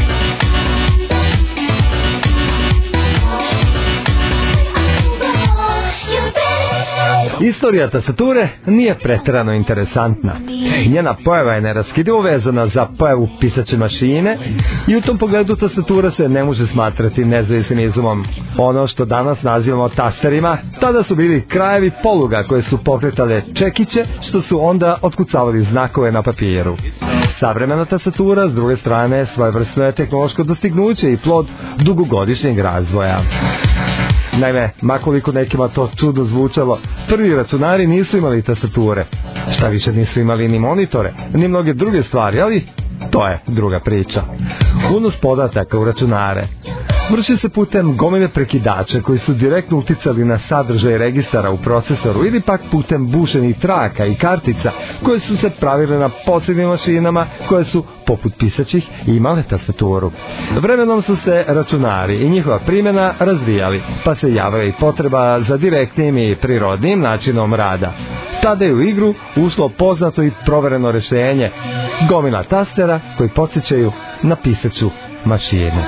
Istorija tastature nije pretjerano interesantna. Njena pojava je neraskidivo vezana za pojavu pisaće mašine i u tom pogledu tastatura se ne može smatrati nezavisnim izumom. Ono što danas nazivamo tasterima, tada su bili krajevi poluga koje su pokretale čekiće što su onda otkucavali znakove na papiru. Savremena tastatura, s druge strane, svojevrsno je tehnološko dostignuće i plod dugogodišnjeg razvoja. Naime, makoliko nekima to čudno zvučalo, prvi računari nisu imali tastature. Šta više, nisu imali ni monitore, ni mnoge druge stvari, ali to je druga priča. Unos podataka u računare vrši se putem gomile prekidača koji su direktno uticali na sadržaj registara u procesoru ili pak putem bušenih traka i kartica koje su se pravile na posebnim mašinama koje su, poput pisaćih, imale tastaturu. Vremenom su se računari i njihova primjena razvijali, pa se javila i potreba za direktnim i prirodnim načinom rada. Tada je u igru ušlo poznato i provereno rješenje, gomila tastera koji podsjećaju na pisaću mašinu.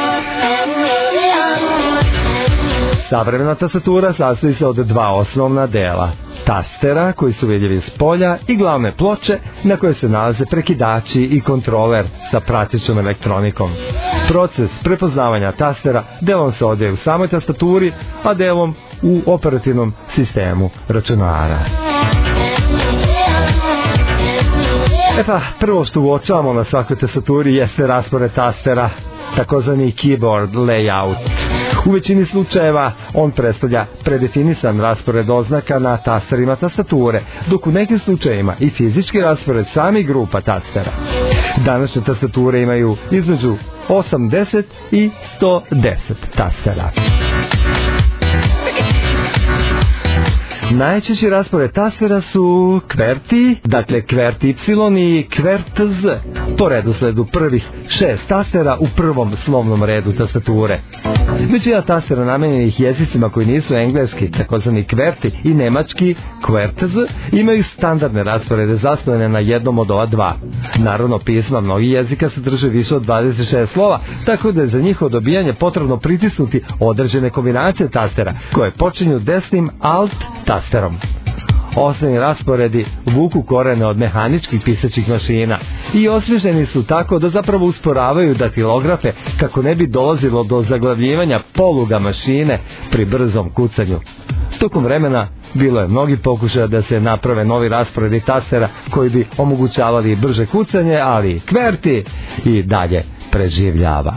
Savremena tastatura sastoji se od dva osnovna dela. Tastera koji su vidljivi s polja i glavne ploče na koje se nalaze prekidači i kontroler sa pratećom elektronikom. Proces prepoznavanja tastera delom se odvija u samoj tastaturi, a delom u operativnom sistemu računara. E pa, prvo što uočavamo na svakoj tastaturi jeste raspored tastera, takozvani keyboard layout. U većini slučajeva on predstavlja predefinisan raspored oznaka na tasterima tastature, dok u nekim slučajevima i fizički raspored samih grupa tastera. Današnje tastature imaju između osamdeset i sto deset tastera. Najčešći raspored tastera su kverti, dakle kvert Y i kvert Z, po redosledu prvih šest tastera u prvom slovnom redu tastature. Većina tastera namenjenih jezicima koji nisu engleski, takozvani kverti, i nemački kvert Z, imaju standardne rasporede zasnovane na jednom od ova dva. Narodno pisma mnogi jezika sadrže više od dvadeset šest slova, tako da je za njihovo dobijanje potrebno pritisnuti određene kombinacije tastera, koje počinju desnim alt tasterom. Osnovni rasporedi vuku korene od mehaničkih pisaćih mašina i osmišljeni su tako da zapravo usporavaju daktilografe kako ne bi dolazilo do zaglavljivanja poluga mašine pri brzom kucanju. Tokom vremena bilo je mnogi pokušaja da se naprave novi rasporedi tastera koji bi omogućavali brže kucanje, ali kverti i dalje preživljava.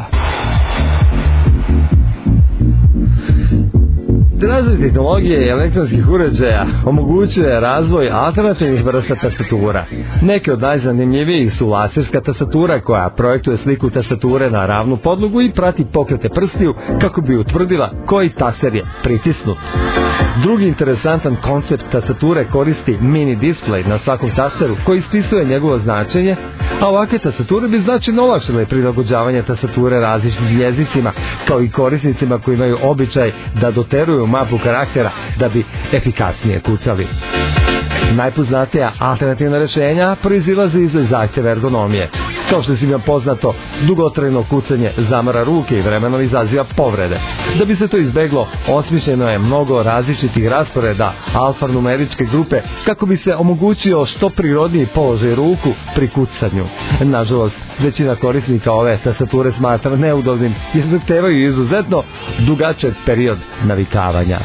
Razvoj tehnologije i elektronskih uređaja omogućuje razvoj alternativnih vrsta tastatura. Neke od najzanimljivijih su laserska tastatura koja projektuje sliku tastature na ravnu podlogu i prati pokrete prstiju kako bi utvrdila koji taster je pritisnut. Drugi interesantan koncept tastature koristi mini display na svakom tasteru koji ispisuje njegovo značenje, a ovakve tastature bi značajno olakšale prilagođavanje tastature različitim jezicima, kao i korisnicima koji imaju običaj da doteruju mapu karaktera da bi efikasnije kucali. Najpoznatija alternativna rješenja proizilaze iz zahtjeva ergonomije. Kao što je svima poznato, dugotrajno kucanje zamara ruke i vremenom izaziva povrede. Da bi se to izbeglo, osmišljeno je mnogo različitih rasporeda alfanumeričke grupe kako bi se omogućio što prirodniji položaj ruku pri kucanju. Nažalost, većina korisnika ove tastature smatra neudobnim i zahtevaju izuzetno dugačak period navikavanja.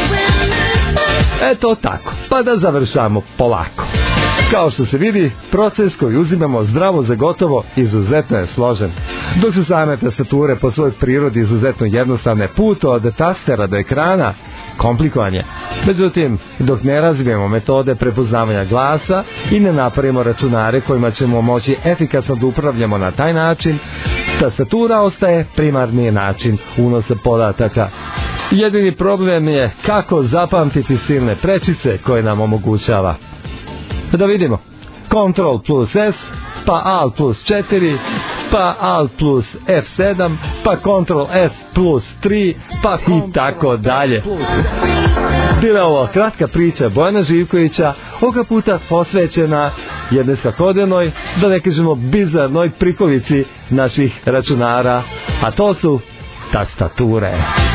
Eto tako, pa da završamo polako. Kao što se vidi, proces koji uzimamo zdravo za gotovo izuzetno je složen. Dok su same tastature po svojoj prirodi izuzetno jednostavne, put od tastera do ekrana komplikovanje. Međutim, dok ne razvijemo metode prepoznavanja glasa i ne napravimo računare kojima ćemo moći efikasno da upravljamo na taj način, tastatura ostaje primarni način unosa podataka. Jedini problem je kako zapamtiti silne prečice koje nam omogućava. Da vidimo. Ctrl plus S, pa Alt plus četiri, pa Alt plus F sedam, pa Ctrl S plus tri, pa i tako dalje. Bila je ovo kratka priča Bojana Živkovića, ovoga puta posvećena jednoj svakodnevnoj, da ne kažemo bizarnoj prikovici naših računara, a to su tastature.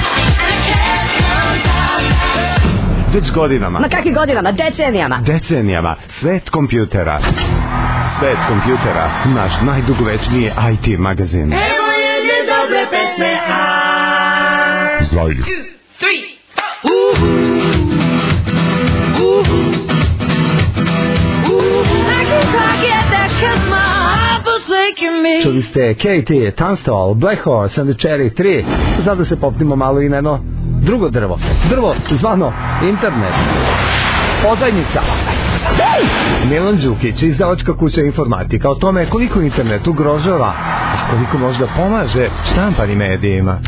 Već godinama. Ma kakvim godinama? Decenijama. Decenijama. Svet kompjutera. Svet kompjutera. Naš najdugovečniji I T magazin. Evo jedne dobre pesme, a... Zajde. Čuli ste Katie Tunstall, Black Horse and the Cherry Tree. Sada se popnimo malo i na jedno drugo drvo. Drvo zvano internet. Pozajnica. Milan Đukić, izdavačka kuća Informatika, o tome koliko internet ugrožava, a koliko možda pomaže štampanim medijima.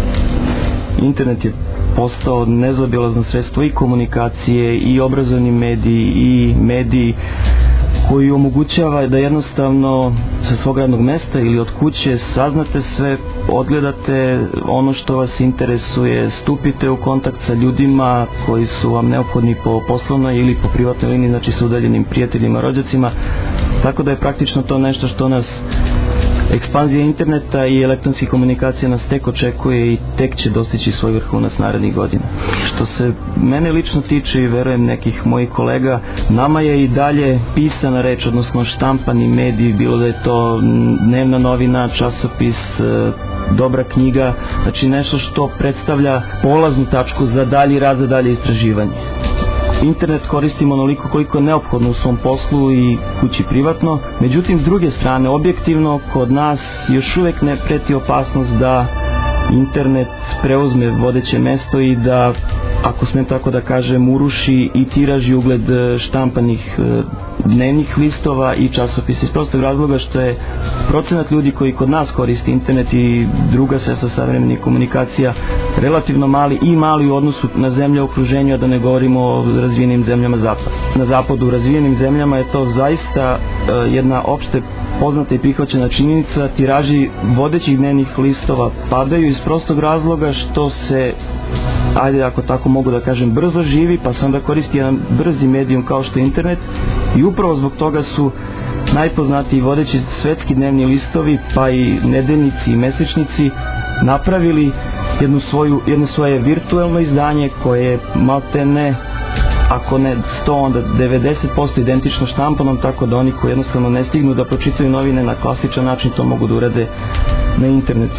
Internet je postao nezaobilazno sredstvo i komunikacije i obrazovni mediji i mediji koji omogućava da jednostavno sa svog radnog mesta ili od kuće saznate sve, odgledate ono što vas interesuje, stupite u kontakt sa ljudima koji su vam neophodni po poslovnoj ili po privatnoj liniji, znači sa udaljenim prijateljima, rođacima, tako da je praktično to nešto što nas ekspanzija interneta i elektronskih komunikacija nas tek očekuje i tek će dostići svoj vrhunac narednih godina. Što se mene lično tiče i verujem nekih mojih kolega, nama je i dalje pisana reč, odnosno štampani mediji, bilo da je to dnevna novina, časopis, dobra knjiga, znači nešto što predstavlja polaznu tačku za dalji rad, za dalje istraživanje. Internet koristimo onoliko koliko je neophodno u svom poslu i kući privatno, međutim s druge strane objektivno kod nas još uvek ne preti opasnost da internet preuzme vodeće mesto i da, ako smijem tako da kažem, uruši i tiraži ugled štampanih dnevnih listova i časopisa iz prostog razloga što je procenat ljudi koji kod nas koristi internet i druga sredstva savremenih komunikacija relativno mali i mali u odnosu na zemlje u okruženju, a da ne govorimo o razvijenim zemljama zapada. Na zapadu u razvijenim zemljama je to zaista uh, jedna opšte poznata i prihvaćena činjenica. Tiraži vodećih dnevnih listova padaju iz prostog razloga što se, ajde ako tako mogu da kažem, brzo živi, pa se onda koristi jedan brzi medijum kao što je internet i upravo zbog toga su najpoznatiji vodeći svetski dnevni listovi, pa i nedeljnici i mesečnici napravili jednu svoju, jedno svoje virtuelno izdanje koje je malte ne, ako ne sto, onda devedeset posto identično štampanom, tako da oni koji jednostavno ne stignu da pročitaju novine na klasičan način to mogu da urade na internetu.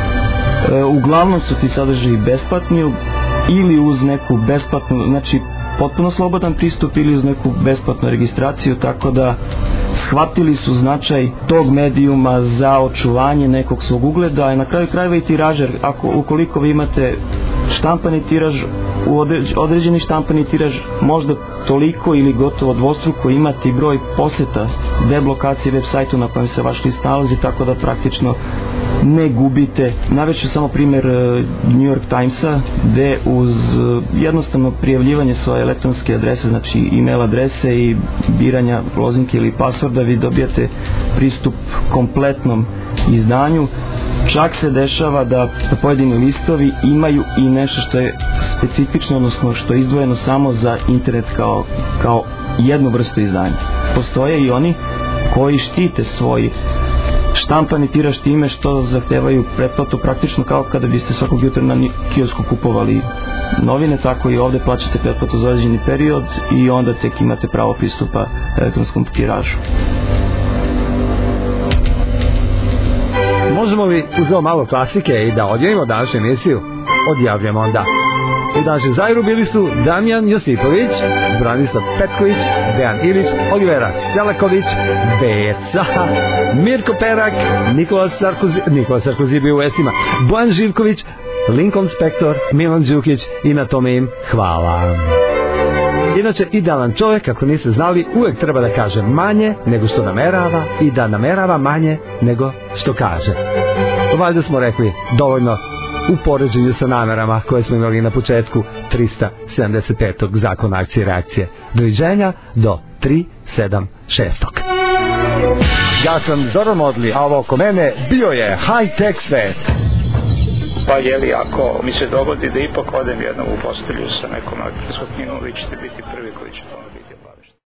E, uglavnom su ti sadržaji besplatni ili uz neku besplatnu, znači potpuno slobodan pristup ili uz neku besplatnu registraciju, tako da shvatili su značaj tog medijuma za očuvanje nekog svog ugleda i na kraju krajeva i tiražer. Ako, ukoliko vi imate štampani tiraž, u određeni štampani tiraž možda toliko ili gotovo dvostruko imate i broj poseta web lokacije, web sajtu na kojem se vaš list nalazi, tako da praktično ne gubite. Navešću samo primjer New York Timesa, gde uz jednostavno prijavljivanje svoje elektronske adrese, znači email adrese i biranja lozinke ili pasvorda, vi dobijate pristup kompletnom izdanju. Čak se dešava da pojedini listovi imaju i nešto što je specifično, odnosno što je izdvojeno samo za internet kao, kao jednu vrstu izdanja. Postoje i oni koji štite svoj štampani tiraž time što zahtevaju pretplatu, praktično kao kada biste svakog jutra na kiosku kupovali novine, tako i ovde plaćate pretplatu za određeni period i onda tek imate pravo pristupa elektronskom tiražu. Možemo li uz ovo malo klasike i da odjavimo današnju emisiju? Odjavljamo onda. U današnjem Zairu bili su Damjan Josipović, Branislav Petković, Dejan Ilić, Olivera Selaković, Beca, Mirko Perak, Nikola Sarkozy, Nikola Sarkozy bio u vestima, Bojan Živković, Lincoln Spector, Milan Đukić i na tome im hvala. Inače, idealan čovjek, ako niste znali, uvek treba da kaže manje nego što namerava i da namerava manje nego što kaže. Valjda smo rekli dovoljno u poređenju sa namerama koje smo imali na početku trista sedamdeset petog zakona akcije i reakcije. Doviđenja do tri sedam šest. Ja sam Zoran Modli, a ovo oko mene bio je High Tech Svet. Pa jeli, ako mi se dogodi da ipak odem jednom u postelju sa nekom akcijskom knjigom, vi ćete biti prvi koji će to